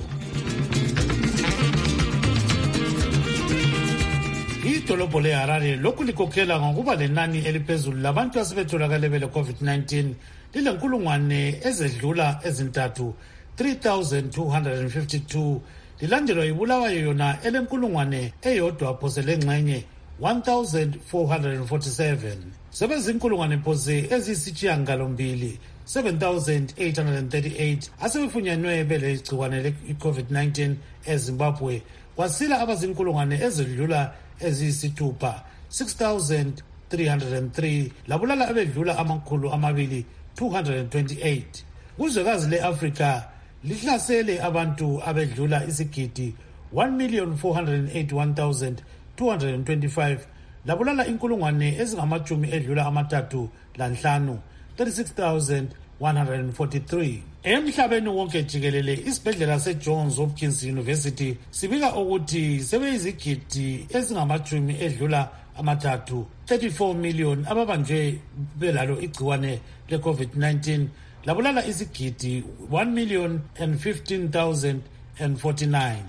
Idolobho leHarare lokhu likhokhela ngokuba lenani eliphezulu labantu asebetholakale bele COVID nineteen lile nkulungwane ezedlula ezintathu three thousand two hundred fifty-two lilandelwa ibulawayo yona elenkulungwane eyodwa phose lengxenye one thousand four hundred forty-seven. Sebezinkulungwane phose eziyisitshiyangalombili seven thousand eight hundred thirty-eight asebefunyanwe bele igciwane le-COVID nineteen eZimbabwe, kwasila abazinkulungwane ezidlula eziyisithupha six thousand three hundred three labulala abedlula amakhulu amabili two hundred twenty-eight. Kuzwekazi le-Afrika lihlasele abantu abedlula isigidi one million four hundred eighty-one thousand two hundred twenty-five labulala inkulungwane ezingamachumi edlula amathathu lanhlanu thirty-six thousand one hundred forty-three. Emhlabeni wonke jikelele isibhedlela seJohns Hopkins University sibika ukuthi sebeyizigidi ezingamachumi edlula amathathu thirty-four million ababanjwe belalo igciwane le-COVID nineteen labulala isigidi one million and fifteen thousand and forty-nine.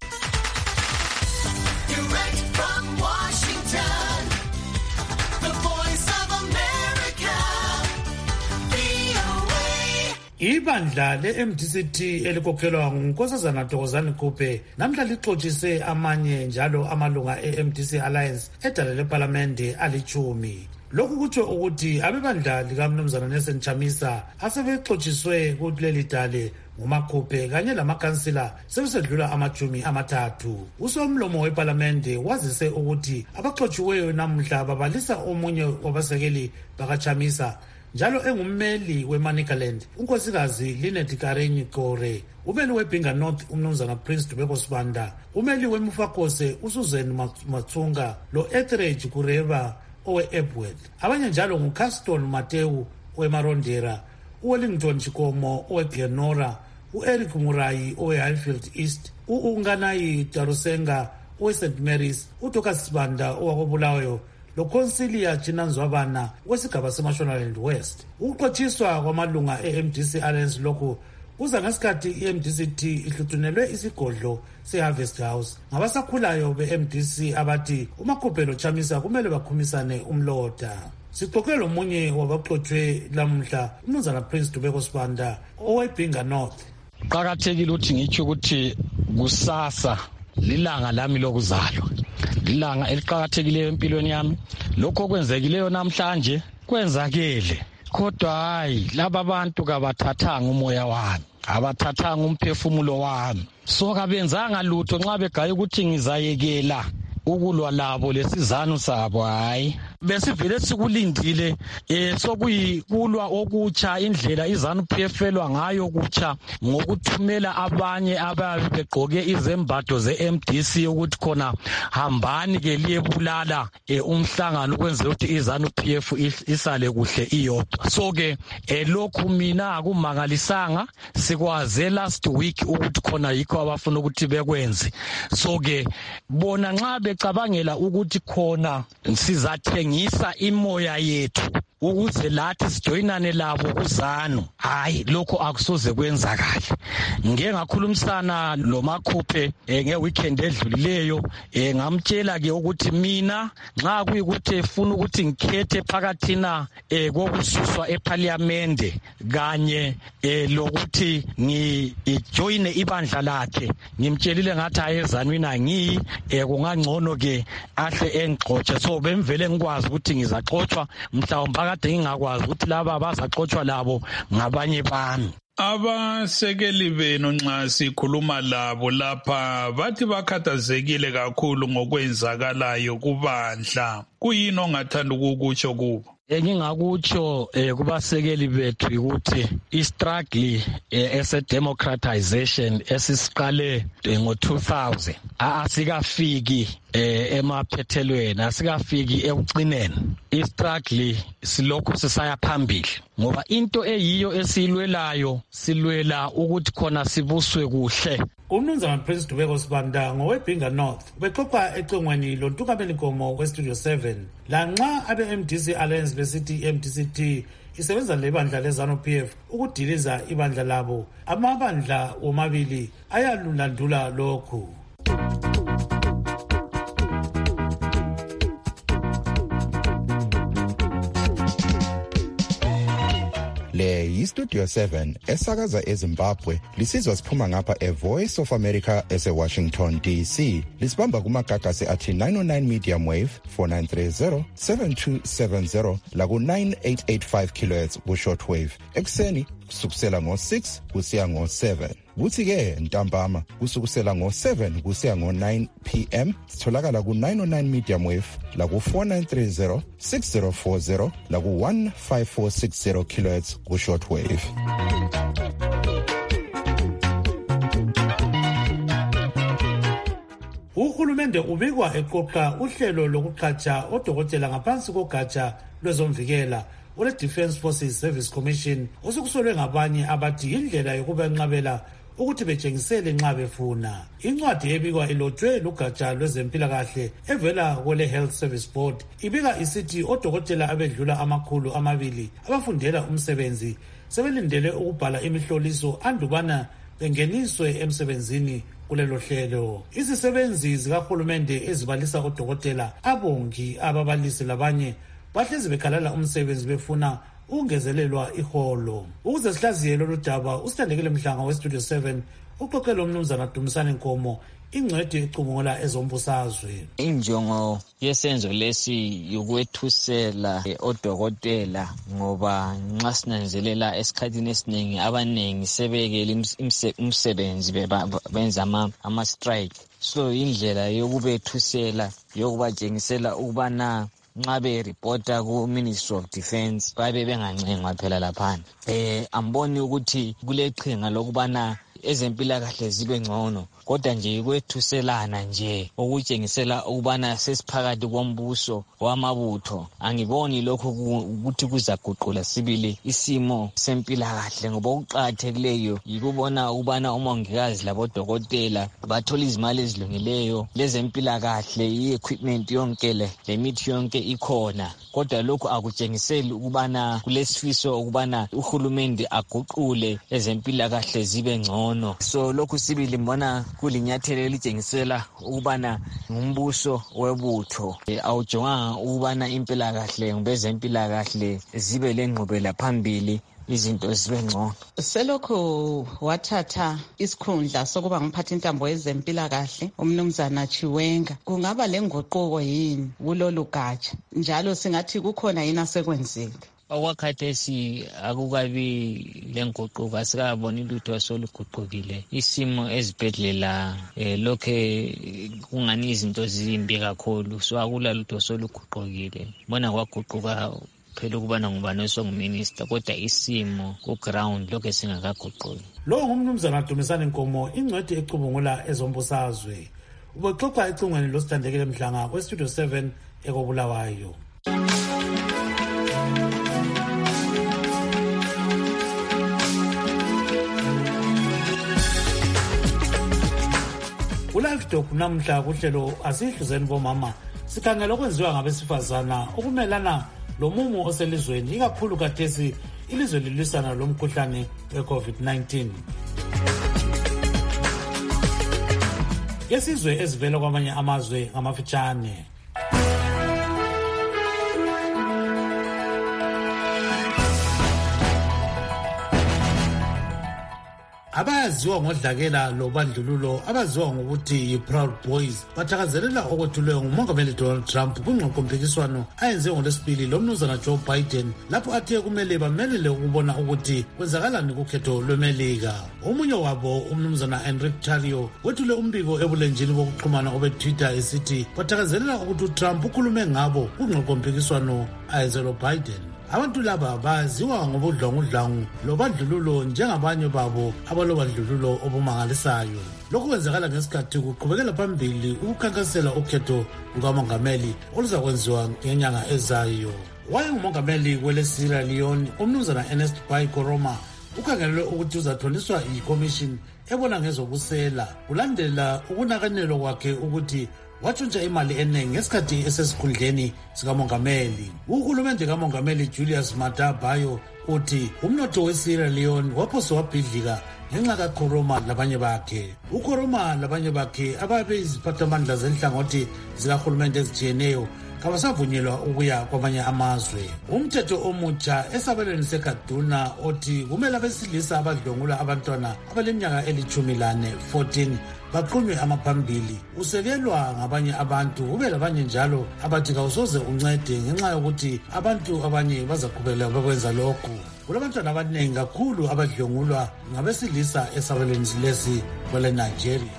Ibandla le-M D C T elikhokhelwa nguNkosazana Thokozani Kupe namhla lixotshiswe amanye njalo amalunga e-M D C Alliance edale lephalamende alichumi. Lokhu kutsho ukuthi abebandla likaMnumzana Nelson Chamisa asebexotshiswe kuleli dale nguMakupe kanye lamakansila sebesedlula amachumi amathathu. Usomlomo wephalamende wazise ukuthi abaxotshiweyo namhla babalisa omunye wabasekeli bakaChamisa njalo engummeli weManicaland unkosikazi Linet Karenyi Gore, umeli weBinga North umnumzana Prince Dubeko Sibanda, umeli weMufakose uSusan Matsunga lo Etheridge Kureba owe-Epworth. Abanye njalo nguCaston Mateu oweMarondera, uWellington Chikomo oweGlenora, uEric Murayi owe-Highfield East, uUnganayi Tarusenga owe-Saint Mary's, uDokas Sibanda owakobulawayo loConsilia Chinanzwabana wesigaba seMashonaland West. Ukuxotshiswa kwamalunga e-M D C Alliance lokhu kuza ngesikhathi i-M D C T ihluthunelwe isigodlo se-Harvest House ngabasakhulayo be-M D C abathi uMakupe loChamisa kumele bakhumisane umlota. Sixoxe lomunye wabaxotshwe lamhla umnumzana Prince Dubeko Sibanda oweBinga North. Qakathekile ukuthi ngitsho ukuthi kusasa lilanga lami lokuzalwa, lilanga eliqhakathekileyo empilweni yami. Lokho kwenzekileyo namhlanje kwenzakele, kodwa hayi laba bantu kabathathanga umoya wami, abathathanga umphefumulo wami. So kabenzanga lutho nxa begaya ukuthi ngizayekela ukulwa labo lesizanu sabo. Hayi, besivele sikulindile eh sokuyikulwa okutsha, indlela izanu P F elwa ngayo kutsha ngokuthumela abanye ababe begqoke izembatho ze-M D C ukuthi khona hambani ke liyebulala eh, umhlangano ukwenzela ukuthi izanu P F isale kuhle iyodwa. So ke eh, lokhu mina akumangalisanga, sikwaze last week ukuthi khona yikho abafuna ukuthi bekwenze. So ke bona nxa becabangela ukuthi khona sizathengisa imoya yethu ukuze lathi sijoyinane labo kuzanu, hayi lokho akusoze kwenzakala. Ngeke ngakhulumisana lo Makhuphe eh, ngeweekend edlulileyo eh, ngamtshela ke ukuthi mina nxa kuyikuthi efuna ukuthi ngikhethe phakathi na eh, kokususwa eParliament kanye eh, lokuthi ngijoyine ibandla lakhe, ngimtshelile ngathi ayezanu mina ngi eh, kungangcono ke ahle engixotshe. So bemvele ngikwazi ukuthi ngizaxotshwa, mhlawumbe kade ngingakwazi ukuthi laba abazaxotshwa labo ngabanye bami. Abasekeli benu nxa sikhuluma labo lapha bathi bakhathazekile kakhulu ngokwenzakalayo kubandla. Kuyini ongathanda ukukutsho kubo? Engingakutsho eh, kubasekeli bethu ukuthi i-struggle eh, ese-democratization esisiqale eh, ngo two thousand asikafiki eh, emaphethelweni, asikafiki ekucineni. I-struggle silokhu sisaya phambili ngoba into eyiyo esiyilwelayo silwela ukuthi khona sibuswe kuhle. Umnumzana Prince Dubeko Sibanda ngowebhinga North bexoxa econgweni lontukameli nkomo westudio seven lanxa abe-M D C Alliance besithi i-M D C T isebenza lebandla lezanu P F ukudiliza ibandla labo. Amabandla womabili ayalulandula lokhu. Le yiStudio seven esakaza eZimbabwe, lisizwa siphuma ngapha eVoice of America ese-Washington D C. Lisibamba kumagagasi athi nine oh nine medium wave, four nine three zero, seven two seven zero laku nine eight eight five kilohertz ku-short wave. Ekuseni kusukusela ngo six kusiya ngo seven. Kuthi ke ntambama kusukusela ngo seven kusiya ngo nine p m sitholakala ku nine oh nine medium wave la ku four nine three zero, six zero four zero la ku one five four six zero kilohertz ku short wave. Uhulumende ubikwa eqoqa uhlelo lokuqhatsha odokotela ngaphansi kogatsha lwezomvikela ole Defence Forces Service Commission osukusolwe ngabanye abathi indlela yokubenqabela ukuthi betshengisele nxa befuna. Incwadi ebikwa ilotshwe lugatsha lwezempilakahle evela kule Health Service Board ibika isithi odokotela abedlula amakhulu amabili abafundela umsebenzi sebelindele ukubhala imihloliso andubana bengeniswe emsebenzini kulelo hlelo. Izisebenzi zikahulumende ezibalisa odokotela, abongi, ababalisi labanye bahlezi bekhalala umsebenzi befuna ungezelelwa iholo. Ukuze sihlaziye lolu daba usithandekile Mhlanga weStudio seven uxoxela umnumzana Dumisani Nkomo ingcwedi ecubungula ezombusazwe. Injongo yesenzo lesi yokwethusela odokotela ngoba nxa sinanzelela esikhathini esiningi abanengi sebekele umsebenzi benza ama strike. So indlela yokubethusela yokubatshengisela ukubana nxa beripota ku-Ministry of Defence babe bengancengwa phela laphana. Eh amboni ukuthi kuleqhinga lokubana ezempilakahle zibe ngcono, kodwa nje kwethuselana nje okutshengisela ukubana sesiphakathi kombuso wamabutho. Angiboni lokho ukuthi kuzaguqula sibili isimo sempilakahle ngoba okuqakathekileyo yikubona ukubana umongikazi labodokotela bathola izimali ezilungileyo lezempilakahle, i-equipment yonke le lemithi yonke ikhona. Kodwa lokho akutshengiseli ukubana kulesifiso ukubana uhulumende aguqule ezempilakahle zibe ngcono. So lokhu sibili mbona kulinyathelo elitshengisela ukubana ngumbuso webutho awujonganga ukubana impilakahle ngobezempilakahle zibe lengqubela phambili izinto zibe ngcono. Selokho wathatha isikhundla sokuba ngumphathi intambo yezempilakahle umnumzana Chiwenga, kungaba lenguquko yini kulolu gatsha njalo singathi kukhona yini asekwenzile? okwakhathesi akukabi lenguquko, asikaboni lutho soluguqukile. Isimo ezibhedlela eh, lokhe kungani izinto zimbi kakhulu, so akula lutho soluguqukile. Bona kwaguquka phela ukubana ngubani osonguminister, kodwa isimo ku-ground lokhe singakaguquki. Lo ngumnumzana Dumisani Nkomo, ingcwethi ecubungula ezombusazwe. Uboxoxa ecingweni losithandekile Mhlanga kwestudio seven ekobulawayo. Ulive Talk namhla kuhlelo asihluzeni bomama sikhangela okwenziwa ngabesifazana ukumelana lomumo oselizweni, ikakhulu kathesi ilizwe lilwisana lomkhuhlane we-COVID nineteen. Yesizwe ezivela kwamanye amazwe ngamafitshane. Abayaziwa ngodlakela lobandlululo abaziwa ngokuthi yi-Proud Boys bathakazelela okwethulwe ngumongameli Donald Trump kwingxoxompikiswano ayenze ngolwesibili lomnumzana Joe Biden lapho athe kumele bamelele ukubona ukuthi kwenzakalani kukhetho lweMelika. Omunye wabo umnumzana Enrique Tarrio wethule umbiko ebulenjini bokuxhumana obe-Twitter esithi bathakazelela ukuthi uTrump ukhulume ngabo kwingxoxompikiswano ayenze lo-Biden. Abantu laba baziwa ngobudlongudlongo lobandlululo njengabanye babo abalobandlululo obumangalisayo. Lokhu kwenzakala ngesikhathi kuqhubekela phambili ukukhankasela ukhetho lukamongameli oluzakwenziwa ngenyanga ezayo. Wayengumongameli wele-Sierra Leone umnumzana Ernest Bai Koroma ukhangelelwe ukuthi uzatholiswa yi-commission ebona ngezobusela kulandela ukunakanelwa kwakhe ukuthi watshontsha imali eningi ngesikhathi esesikhundleni sikamongameli. Uhulumende kamongameli Julius Maada Bio uthi umnotho we-Sierra Leone waphose wabhidlika ngenxa kaKoroma labanye bakhe. uKoroma labanye bakhe ababe iziphathamandla zenhlangothi zikahulumende ezitshiyeneyo kabasavunyelwa ukuya kwamanye amazwe. Umthetho omutsha esabelweni seKaduna othi kumele abesilisa abadlwengula abantwana abaleminyaka elithumi lane fourteen baqhunywe amaphambili usekelwa ngabanye abantu, kube labanye njalo abathi kawusoze uncede ngenxa yokuthi abantu abanye bazaqhubela bakwenza lokhu. Kulabantwana abaningi kakhulu abadlwengulwa ngabesilisa esabelweni lesi kwele Nigeria.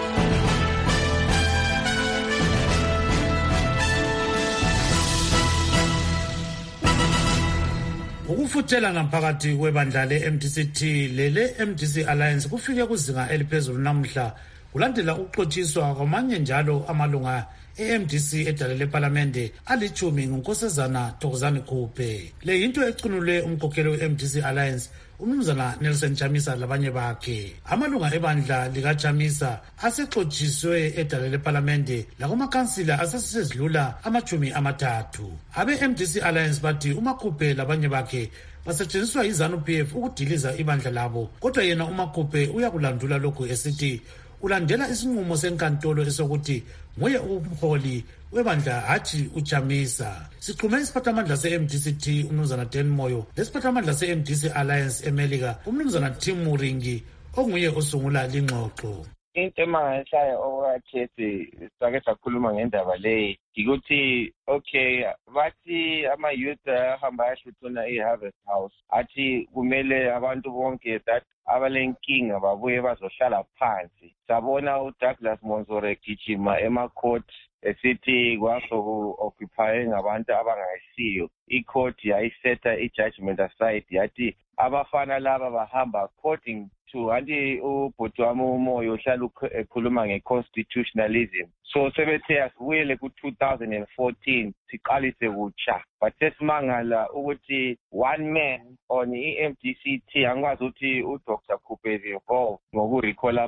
Ukufuthelana phakathi kwebandla le-M D C T lele-M D C Alliance kufike kuzinga eliphezulu namhla kulandela ukuxotshiswa kwamanye njalo amalunga e-M D C edale lephalamende alichumi ngunkosazana Thokozani Khuphe. Le yinto ecinulwe umkhokheli we-M D C Alliance umnumzana Nelson Chamisa labanye bakhe. Amalunga ebandla likaChamisa asexotshiswe edale lephalamende lakumakhansila asesezidlula amachumi amathathu. Abe-M D C Alliance bathi uMakhuphe labanye bakhe basetshenziswa yi-ZANU P F ukudiliza ibandla labo, kodwa yena uMakhuphe uyakulandula lokhu esithi ulandela isinqumo senkantolo esokuthi nguye umholi webandla hatshi uChamisa. Sixhume isiphathamandla se-M D C T umnumzana Dan Moyo lesiphathamandla se-M D C Alliance eMelika umnumzana Tim Muringi onguye osungula lingxoxo. Into emangalisayo okwathi sake sakhuluma ngendaba leyi ukuthi okay bathi ama-youth ahamba ayahluthuna i-Harvest House athi kumele abantu bonke that abalenkinga babuye bazohlala phansi. Sabona uDouglas Monzore gijima ema-court esithi kwasoku-occupye ngabantu abangayisiyo. I-court yayisetha i-judgment aside yathi abafana laba bahamba according to anti ubhuti wami uMoyo uhlala ekhuluma nge-constitutionalism. So sebethe asibuyele ku-two thousand fourteen siqalise kutsha. But sesimangala ukuthi one man on i-M D C T angikwazi ukuthi uDr Khuphe is involved ngokurecall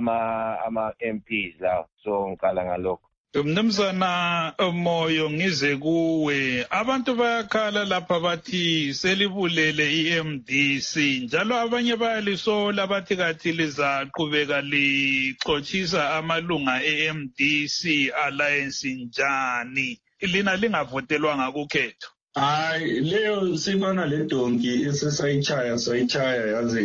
ama-M Ps lawo. So ngicala ngalokho. Mnumzana Moyo ngize kuwe, abantu bayakhala lapha bathi selibulele i-M D C njalo abanye bayalisola bathi kathi lizaqhubeka lixotsisa amalunga e-M D C Alliance njani lina lingavotelwanga kukhetho? Hayi leyo sifana le donki esesayitshaya sayichaya yaze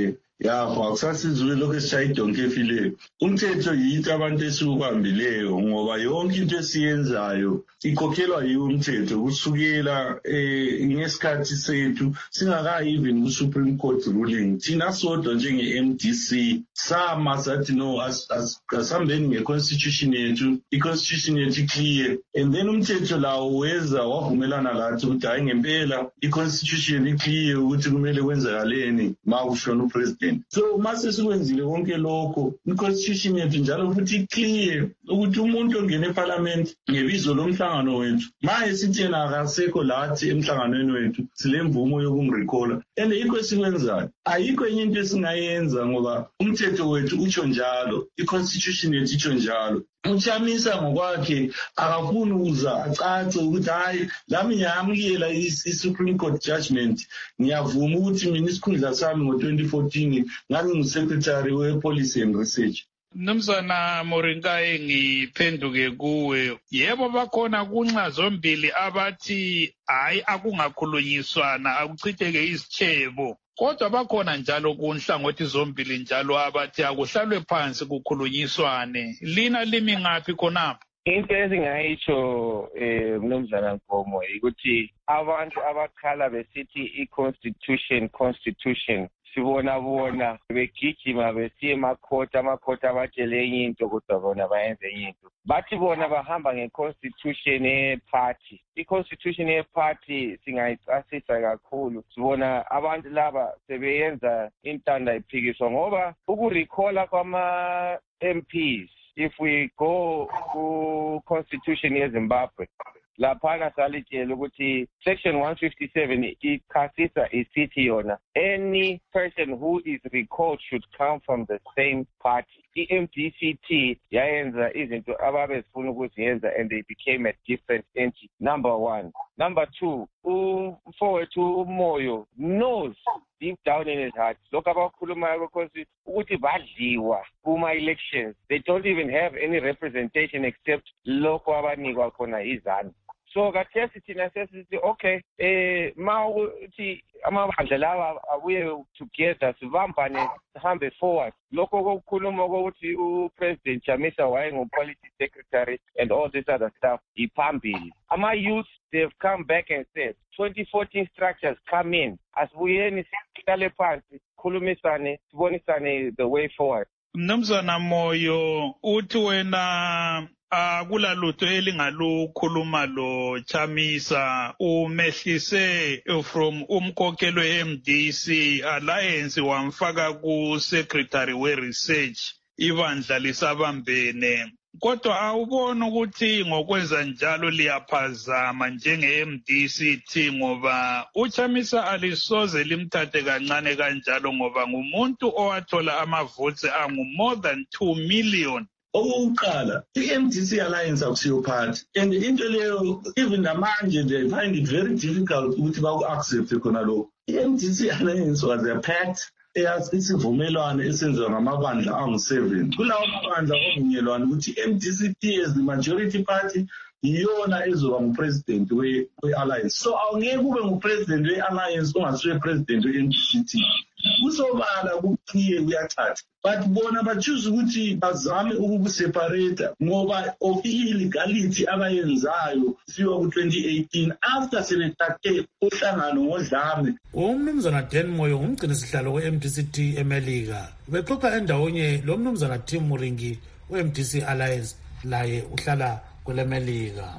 yafa kusasizwe lokho esishaya idonke efileyo. Umthetho yinto abantu esiwubambileyo ngoba yonke into esiyenzayo ikhokhelwa yiwo umthetho kusukela eh ngesikhathi sethu singakayi even ku Supreme Court ruling. Thina sodwa njenge M D C sama sathi no asambeni nge constitution yethu, i constitution yethu clear, and then umthetho lawo weza wavumelana lathi ukuthi hayi ngempela i constitution iclear ukuthi kumele kwenzakaleni makushona upresident. So mase sikwenzile konke lokho i constitution yethu njalo futhi clear ukuthi umuntu ongena eparliament ngebizo lomhlangano wethu maye sithena akasekho lathi emhlanganweni wethu silemvumo yokumrecalla, and ikho sikwenzayo ayikho enye into esingayenza ngoba umthetho wethu utsho njalo, i constitution yethu itsho njalo. Uchamisa ngokwakhe akafuni uza acace ukuthi hayi lami ngiyamukela i-Supreme Court judgment, ngiyavuma ukuthi mina isikhundla sami ngo twenty fourteen ngangingu-secretary we-policy and research. Mnumzana Moringayi, ngiphenduke kuwe. Yebo bakhona kunxa zombili abathi hayi akungakhulunyiswana akuchitheke isitshebo, kodwa bakhona njalo kunhlangothi zombili njalo abathi akuhlalwe phansi kukhulunyiswane. Lina limi ngaphi khonapho? Into ezingayitsho eh Mnumzana Nkomo ukuthi abantu abakhala besithi i-constitution constitution sibona bona begijima besiye emakhoti amakhoti abatshele enye into kodwa bona bayenze enye into. Bathi bona bahamba nge-constitution ye-party. I-constitution ye-party singayicasisa kakhulu. Sibona abantu laba sebeyenza intanda iphikiswa ngoba ukurecalla kwama M Ps, if we go to constitution ye Zimbabwe, laphana salitshela ukuthi section one fifty-seven ichasisa isithi yona any person who is recalled should come from the same party. I-M D C T yayenza izinto ababezifuna ukuziyenza and they became a different entity. Number one. Number two, umfowethu uMoyo knows deep down in his heart lokho abakhulumayo ukuthi ukuthi badliwa kuma-elections. They don't even have any representation except lokho abanikwa khona izanu. So kathesi thina sesithi okay eh mawuthi amabandla lawa abuye together sibambane sihambe forward. Lokho kokukhuluma ukuthi upresident Chamisa waye ngo-policy secretary and all this other stuff iphambili. Ama-youth, they've come back and said twenty fourteen structures come in, asibuyeni sihlale phansi khulumisane sibonisane the way forward. Mnumzana Moyo, uthi wena akula lutho elingalukhuluma lo Chamisa, umehlise from umkokelo we-M D C Alliance wamfaka ku-secretary we-research, ibandla lisabambene. Kodwa awubona ukuthi ngokwenza njalo liyaphazama njenge-M D C T ngoba uChamisa alisoze limthathe kancane kanjalo ngoba ngumuntu owathola amavotes angu more than two million. Okokuqala, i-M D C Alliance akusiyo party, and into leyo even namanje they find it very difficult ukuthi baku-accepte khona lokho. I-M D C Alliance was a pact isivumelwano esenziwa ngamabandla angu-seven. Kulawo mabandla kwavunyelwana ukuthi i-M D C T as the majority party yiyona ezoba ngupresident we-alliance. So awungeke kube ngupresident we-alliance ongasiwe president we-M D C T. Kusobala kuclear kuyathatha. But bona bachoose ukuthi bazame ukukuseparate ngoba of illegality abayenzayo siwa ku twenty eighteen after sebethathe uhlangano ngodlame. Umnumzana Dan Moyo umgcini sihlalo we-M D C T eMelika bexoxa endawonye lo mnumzana Tim Muringi we-M D C Alliance laye uhlala kwele Melika.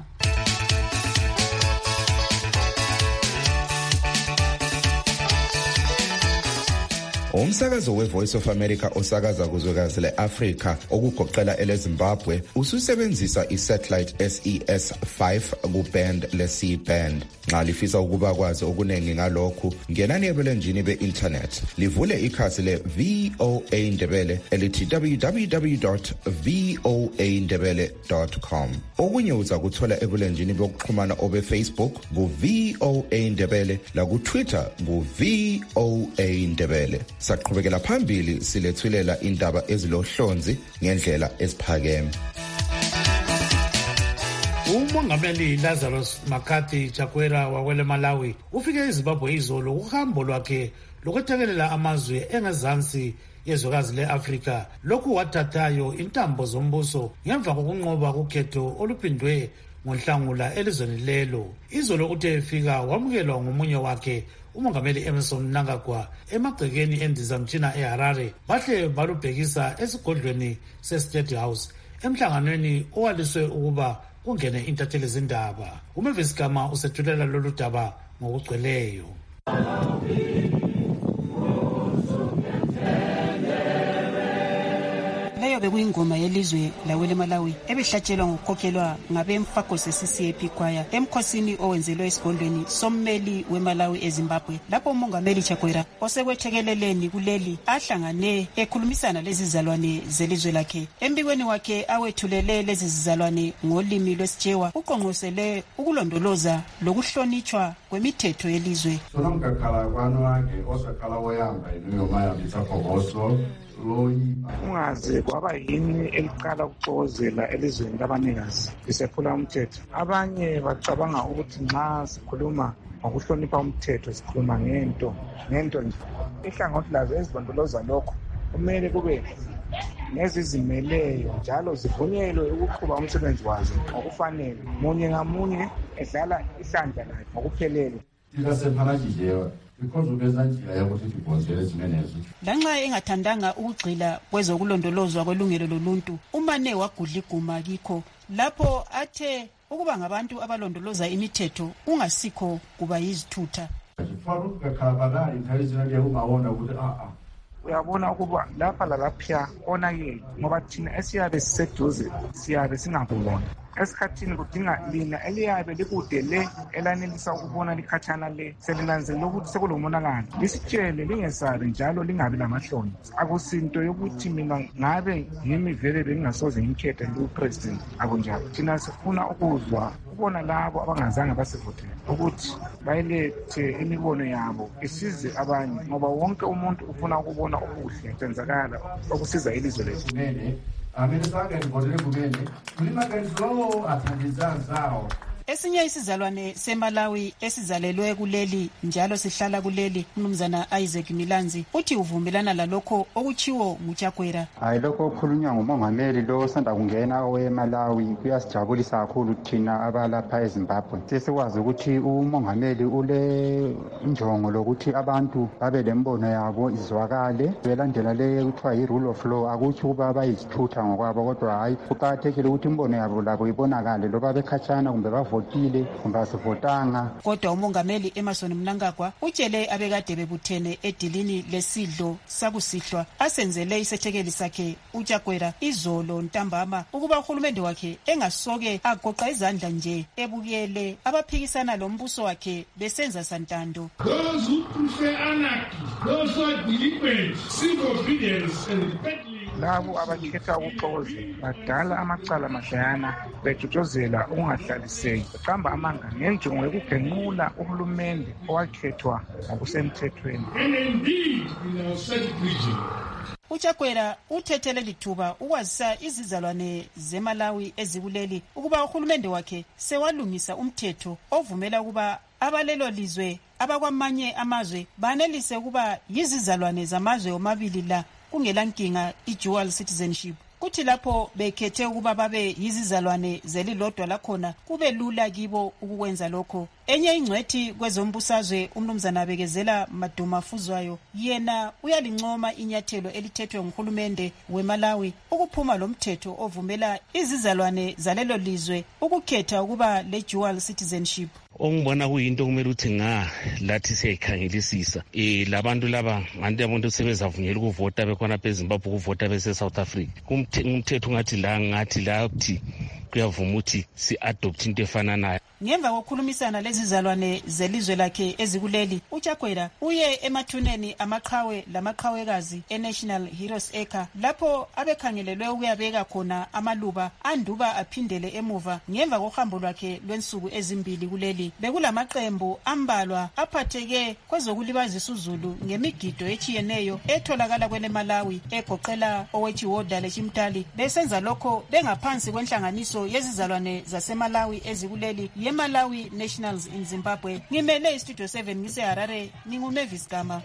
Umsakazo we-Voice of America osakaza kuzwekazi le-Afrika okugoqela ele-Zimbabwe ususebenzisa i-satellite S E S five ku-band le-C band. Nxa lifisa ukuba kwazi okuningi ngalokhu, ngenani ebulenjini be-internet livule ikhasi le-V O A Ndebele elithi w w w dot v o a ndebele dot com. Okunye uza kuthola ebulenjini bokuxhumana obe-Facebook ku-V O A Ndebele laku-Twitter ku-V O A Ndebele. Saqhubekela phambili silethulela indaba ezilohlonzi ngendlela esiphakeme. Umongameli Lazarus McCarthy Chakwera wawele Malawi ufike eZimbabwe izolo uhambo lwakhe lokwethekelela amazwe engezansi yezwekazi le-Afrika. Lokhu wathathayo intambo zombuso ngemva kokunqoba kukhetho oluphindwe ngoNhlangula elizweni lelo. Izolo uthe efika wamukelwa ngomunye wakhe umongameli Emmerson Mnangagwa emagcekeni endizamtshina eHarare. Bahle balubhekisa esigodlweni se-State House emhlanganweni owaliswe ukuba kungene intatheli zindaba. uMavis Gama usethulela lolu daba ngokugcweleyo. Leyo bekuyingoma yelizwe lawele Malawi ebehlatshelwa ngokukhokhelwa ngabemfako se-C C A P choir emkhosini owenzelwe esigondweni sommeli weMalawi eZimbabwe, lapho umongameli Chakwera osekwethekeleleni kuleli ahlangane ekhulumisana lezizalwane zelizwe lakhe. Embikweni wakhe awethulele lezi zizalwane ngolimi lwesijewa uqonqosele ukulondoloza lokuhlonitshwa kwemithetho yelizwe. Ungaze kwaba yini eliqala ukuxokozela elizweni labanikazi lisephula umthetho. Abanye bacabanga ukuthi nxa sikhuluma ngokuhlonipha umthetho sikhuluma ngento ngento nje. Ihlangothi lazo ezilondoloza lokho kumele kube nezizimeleyo njalo zivunyelwe ukuqhuba umsebenzi wazo ngokufanele, munye ngamunye edlala isandla lakhe ngokuphelele. Lanxa engathandanga ukugxila kwezokulondolozwa kwelungelo loluntu, umane wagudla iguma kikho lapho athe ukuba ngabantu abalondoloza imithetho ungasikho kuba yizithutha. Uyabona ukuba lapha lalapha onakele ngoba thina esiyabe siseduze siyabe singabona. Esikhathini kudinga lina eliyabe likude le elanelisa ukubona likhathana le selinanzelela ukuthi sekulomonakalo. Lisitshele lingesabi njalo lingabi lamahloni. Akusinto yokuthi mina ngabe yimi vele bengingasoze ngikhethe lo president akunjalo. Thina sifuna ukuzwa ukubona labo abangazange basivotele ukuthi bayilethe imibono yabo isize abanye, ngoba wonke umuntu ufuna ukubona okuhle kwenzakala okusiza ilizwe lethu. Esinye isizalwane seMalawi esizalelwe kuleli njalo sihlala kuleli, umnumzana Isaac Milanzi uthi uvumelana lalokho okuchiwo nguChakwera. Hayi, lokho okhulunywa ngumongameli lo osanda kungena oweMalawi kuyasijabulisa kakhulu thina abalapha eZimbabwe. Sesikwazi ukuthi umongameli ule injongo lokuthi abantu babe lembono yabo izwakale belandela le kuthiwa yi-rule of law. Akuthi ukuba bayizithutha ngokwabo, kodwa hayi, kuqakathekile ukuthi imbono yabo labo ibonakale loba bekhatshana kumbe bavotile kumbe asivotanga. Kodwa umongameli Emmerson Mnangagwa utshele abekade bebuthene edilini lesidlo sakusihlwa asenzele isethekeli sakhe uChakwera izolo ntambama ukuba uhulumende wakhe engasoke agoqa izandla nje ebukele abaphikisana lombuso wakhe besenza santando. Those who prefer anarchy, those who are delinquent, seek obedience and respectfully. Labo abakhetha ukuxokozela badala amacala mahlayana betshotshozela ukungahlaliseki, beqamba amanga ngenjongo yokubhenqula uhulumende owakhethwa ngokusemthethweni. And indeed, in our said region, uChakwera uthethele lithuba ukwazisa izizalwane zeMalawi ezikuleli ukuba uhulumende wakhe sewalungisa umthetho ovumela ukuba abalelo lizwe abakwamanye amazwe banelise ukuba yizizalwane zamazwe omabili la kungela nkinga i-dual citizenship. Kuthi lapho bekhethe ukuba babe yizizalwane zelilodwa lakhona kube lula kibo ukukwenza lokho. Enye ingcwethi kwezombusazwe umnumzana Bekezela Maduma Fuzwayo yena uyalincoma inyathelo elithethwe nguhulumende weMalawi ukuphuma lomthetho ovumela izizalwane zalelo lizwe ukukhetha ukuba le-dual citizenship. Ongibona kuyinto kumele uthi nga lathi siyayikhangelisisa eh labantu laba nganti abantu sebezavunyela ukuvota bekhona beZimbabwe ukuvota bese South Africa. Kumthetho ngathi la ngathi la ukuthi kuyavuma ukuthi si adopt into efananayo. Ngemva kokukhulumisana lezizalwane zelizwe lakhe ezikuleli, uChagwera uye emathuneni amaqhawe lamaqhawekazi eNational Heroes Acre lapho abekhangelelwe ukuyabeka khona amaluba anduba aphindele emuva ngemva kohambo lwakhe lwensuku ezimbili kuleli. Bekulamaqembu ambalwa aphatheke kwezokulibazisa uzulu ngemigido etshiyeneyo etholakala kwele Malawi egoqela owechiwoda lechimtali, besenza lokho bengaphansi kwenhlanganiso yezizalwane zaseMalawi ezikuleli yeMalawi Nationals in Zimbabwe. Ngimele iStudio seven ngise Harare, ninguMavis Gama.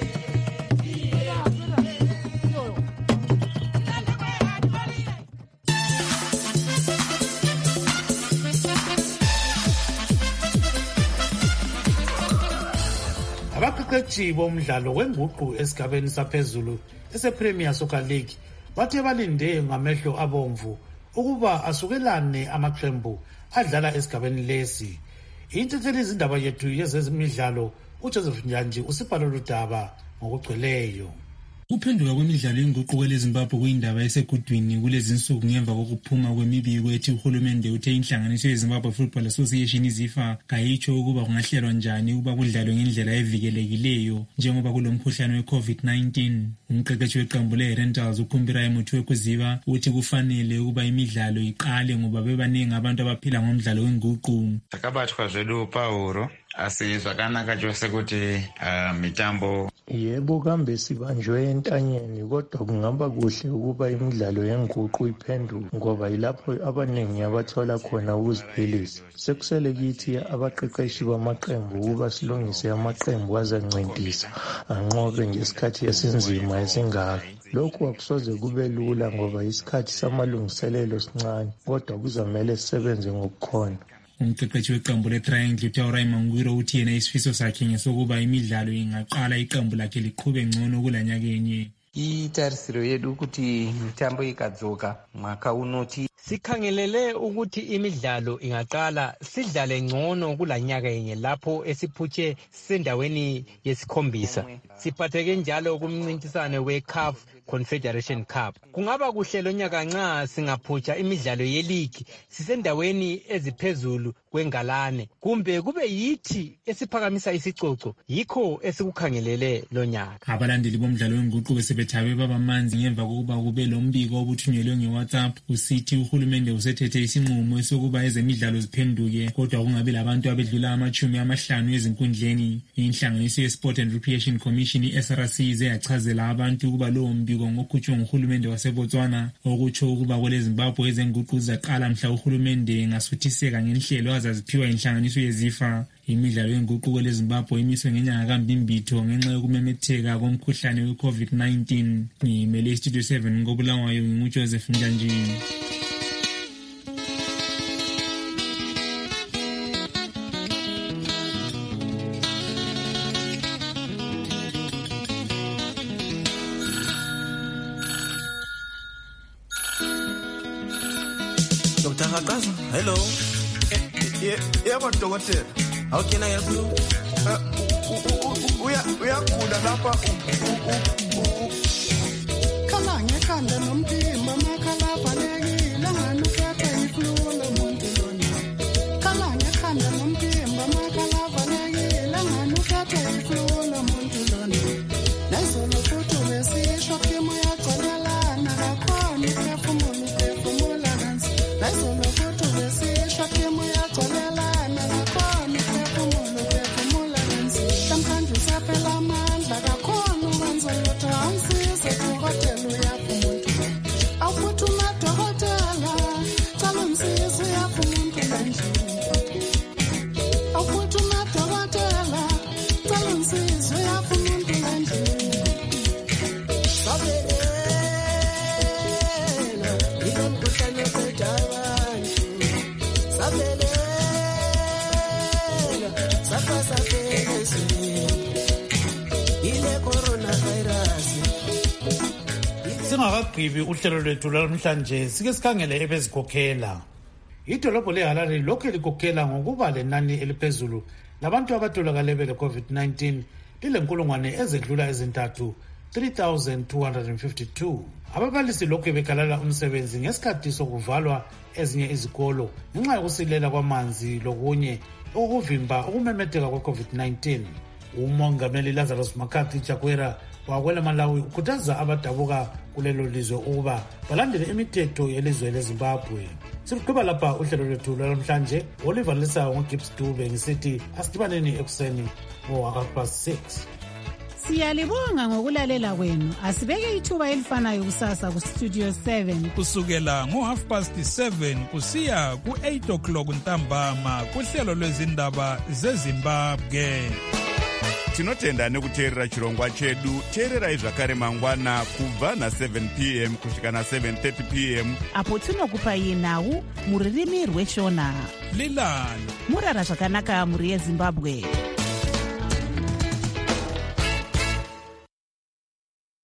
Abaqeqeshi bomdlalo wenguqu esigabeni saphezulu ese-Premier Soccer League bathe balinde ngamehlo abomvu ukuba asukelane amaqembu adlala esigabeni lesi. Intethelezi izindaba yethu yezemidlalo uJoseph Nyanji usibhala ludaba ngokugcweleyo. Ukuphenduka kwemidlalo yenguquko leZimbabwe kuyindaba esegudwini kulezi insuku ngemva kokuphuma kwemibiko ethi uhulumende uthe inhlanganiso yeZimbabwe Football Association izifa kayitsho ukuba kungahlelwa njani ukuba kudlalwe ngendlela evikelekileyo njengoba kulomkhuhlane we-COVID nineteen. Umqeqeshi weqembu le-Rentals uKhumbirayi Muthiwe kuziba uthi kufanele ukuba imidlalo iqale ngoba bebaningi abantu abaphila ngomdlalo wenguqu. Takabatwa zvedu Pauro asi zvakanaka chose kuti uh, mitambo yebo kambe sibanjwe entanyeni kodwa kungaba kuhle ukuba imidlalo yenguqu iphenduke ngoba yilapho abaningi abathola khona ukuziphilisa. Sekusele kithi abaqeqeshi bamaqembu ukuba silungise amaqembu azancintisa anqobe ngesikhathi esinzima esingaka. Lokhu akusoze kube lula ngoba isikhathi samalungiselelo sincane kodwa kuzamele sisebenze ngokukhona. Umqeqeshi weqembu le-Triangle uTaorai Mangwiro uthi yena isifiso sakhe ngesokuba imidlalo ingaqala iqembu lakhe liqhube ngcono kulanyakenye. Itarisiro yedu ukuthi mitambo ikadzoka mwaka unoti sikhangelele ukuthi imidlalo ingaqala sidlale ngcono kulanyaka yenye lapho esiphutshe sendaweni yesikhombisa. Siphatheke njalo kumncintiswane we-CAF Confederation Cup. Kungaba kuhle lonyaka nxa singaphutsha imidlalo ye-league sisendaweni eziphezulu kwengalane kumbe kube yithi esiphakamisa isicoco, yikho esikukhangelele lonyaka. Abalandeli bomdlalo wenguqu besebethabe babamanzi ngemva kokuba kube lombiko obuthunyelwe nge-WhatsApp usithi uhulumende usethethe isinqumo sokuba ezemidlalo ziphenduke kodwa kungabi labantu abedlula amachumi amahlanu ezinkundleni. Inhlanganiso ye-Sport and Recreation Commission i-S R C ize yachazela abantu ukuba lowo mbiko ngokhutshwe nguhulumende waseBotswana okutsho ukuba kwele Zimbabwe ezenguqu zaqala mhla uhulumende ngasuthiseka ngenhlelo azaziphiwa inhlanganiso yezifa. Imidlalo yenguquko leZimbabwe imiswe ngenyanga kaMbimbitho ngenxa yokumemetheka komkhuhlane we-COVID nineteen. Ngimele iStudio seven ngobulawayo nguJoseph Njanji. Doctor Hakaza, hello. Yebo dokotela. How can I help you? Uya uyagula lapha. Khala ngekhanda nomphimbo makhala valekile nganukethe iflu lomuntu lona. Khala ngekhanda nomphimbo makhala valekile nganukethe iflu lomuntu lona. Nezolo futhi besisho khimo yagcolelana kakhona iphefumulo iphefumula kansi. Nezolo futhi besisho khimo yagcolelana kakhona iphefumulo iphefumula kansi. Sometimes usaphela amandla kakhona ukwenza lutho awusize dokotela uyapha umuntu. Awuphuthuma dokotela cala umsize uyapha umuntu kanjani. Awuphuthuma dokotela cala umsize uyapha umuntu kanjani. Sabelela ilo mkhuhlane ophethe abantu. Sabelela safa saphela ile coronavirus. Singakagqibi uhlelo lwethu lwamhlanje sike sikhangele ebezikhokhela. Idolobho leHarare lokhu likhokhela ngokuba lenani eliphezulu labantu abatholakale bele-COVID nineteen lilenkulungwane ezedlula ezintathu three thousand two hundred fifty-two. Ababalisi lokhu bekalala umsebenzi ngesikhathi sokuvalwa ezinye izikolo ngenxa yokusilela kwamanzi lokunye okuvimba ukumemetheka kwe-covid nineteen. Umongameli Lazarus Makathi Chakwera wakwela Malawi ukhuthaza abadabuka kulelo lizwe ukuba balandele imithetho yelizwe leZimbabwe. Siqhuba lapha uhlelo lwethu lwamhlanje. Oliver Lisa ngoGibbs Dube ngisithi asidibaneni ekuseni ngo-half past six. Siyalibonga ngokulalela kwenu. Asibeke ithuba elifanayo kusasa ku Studio seven kusukela ngo-half past seven kusiya ku-eight o'clock ntambama kuhlelo lwezindaba zeZimbabwe. Tinotenda nekuteerera chirongwa chedu. Teererai zvakare mangwana kubva na seven p m kusvika na seven thirty p m apo tinokupai nhau muririmi rweshona. Lilani murara zvakanaka muri yeZimbabwe.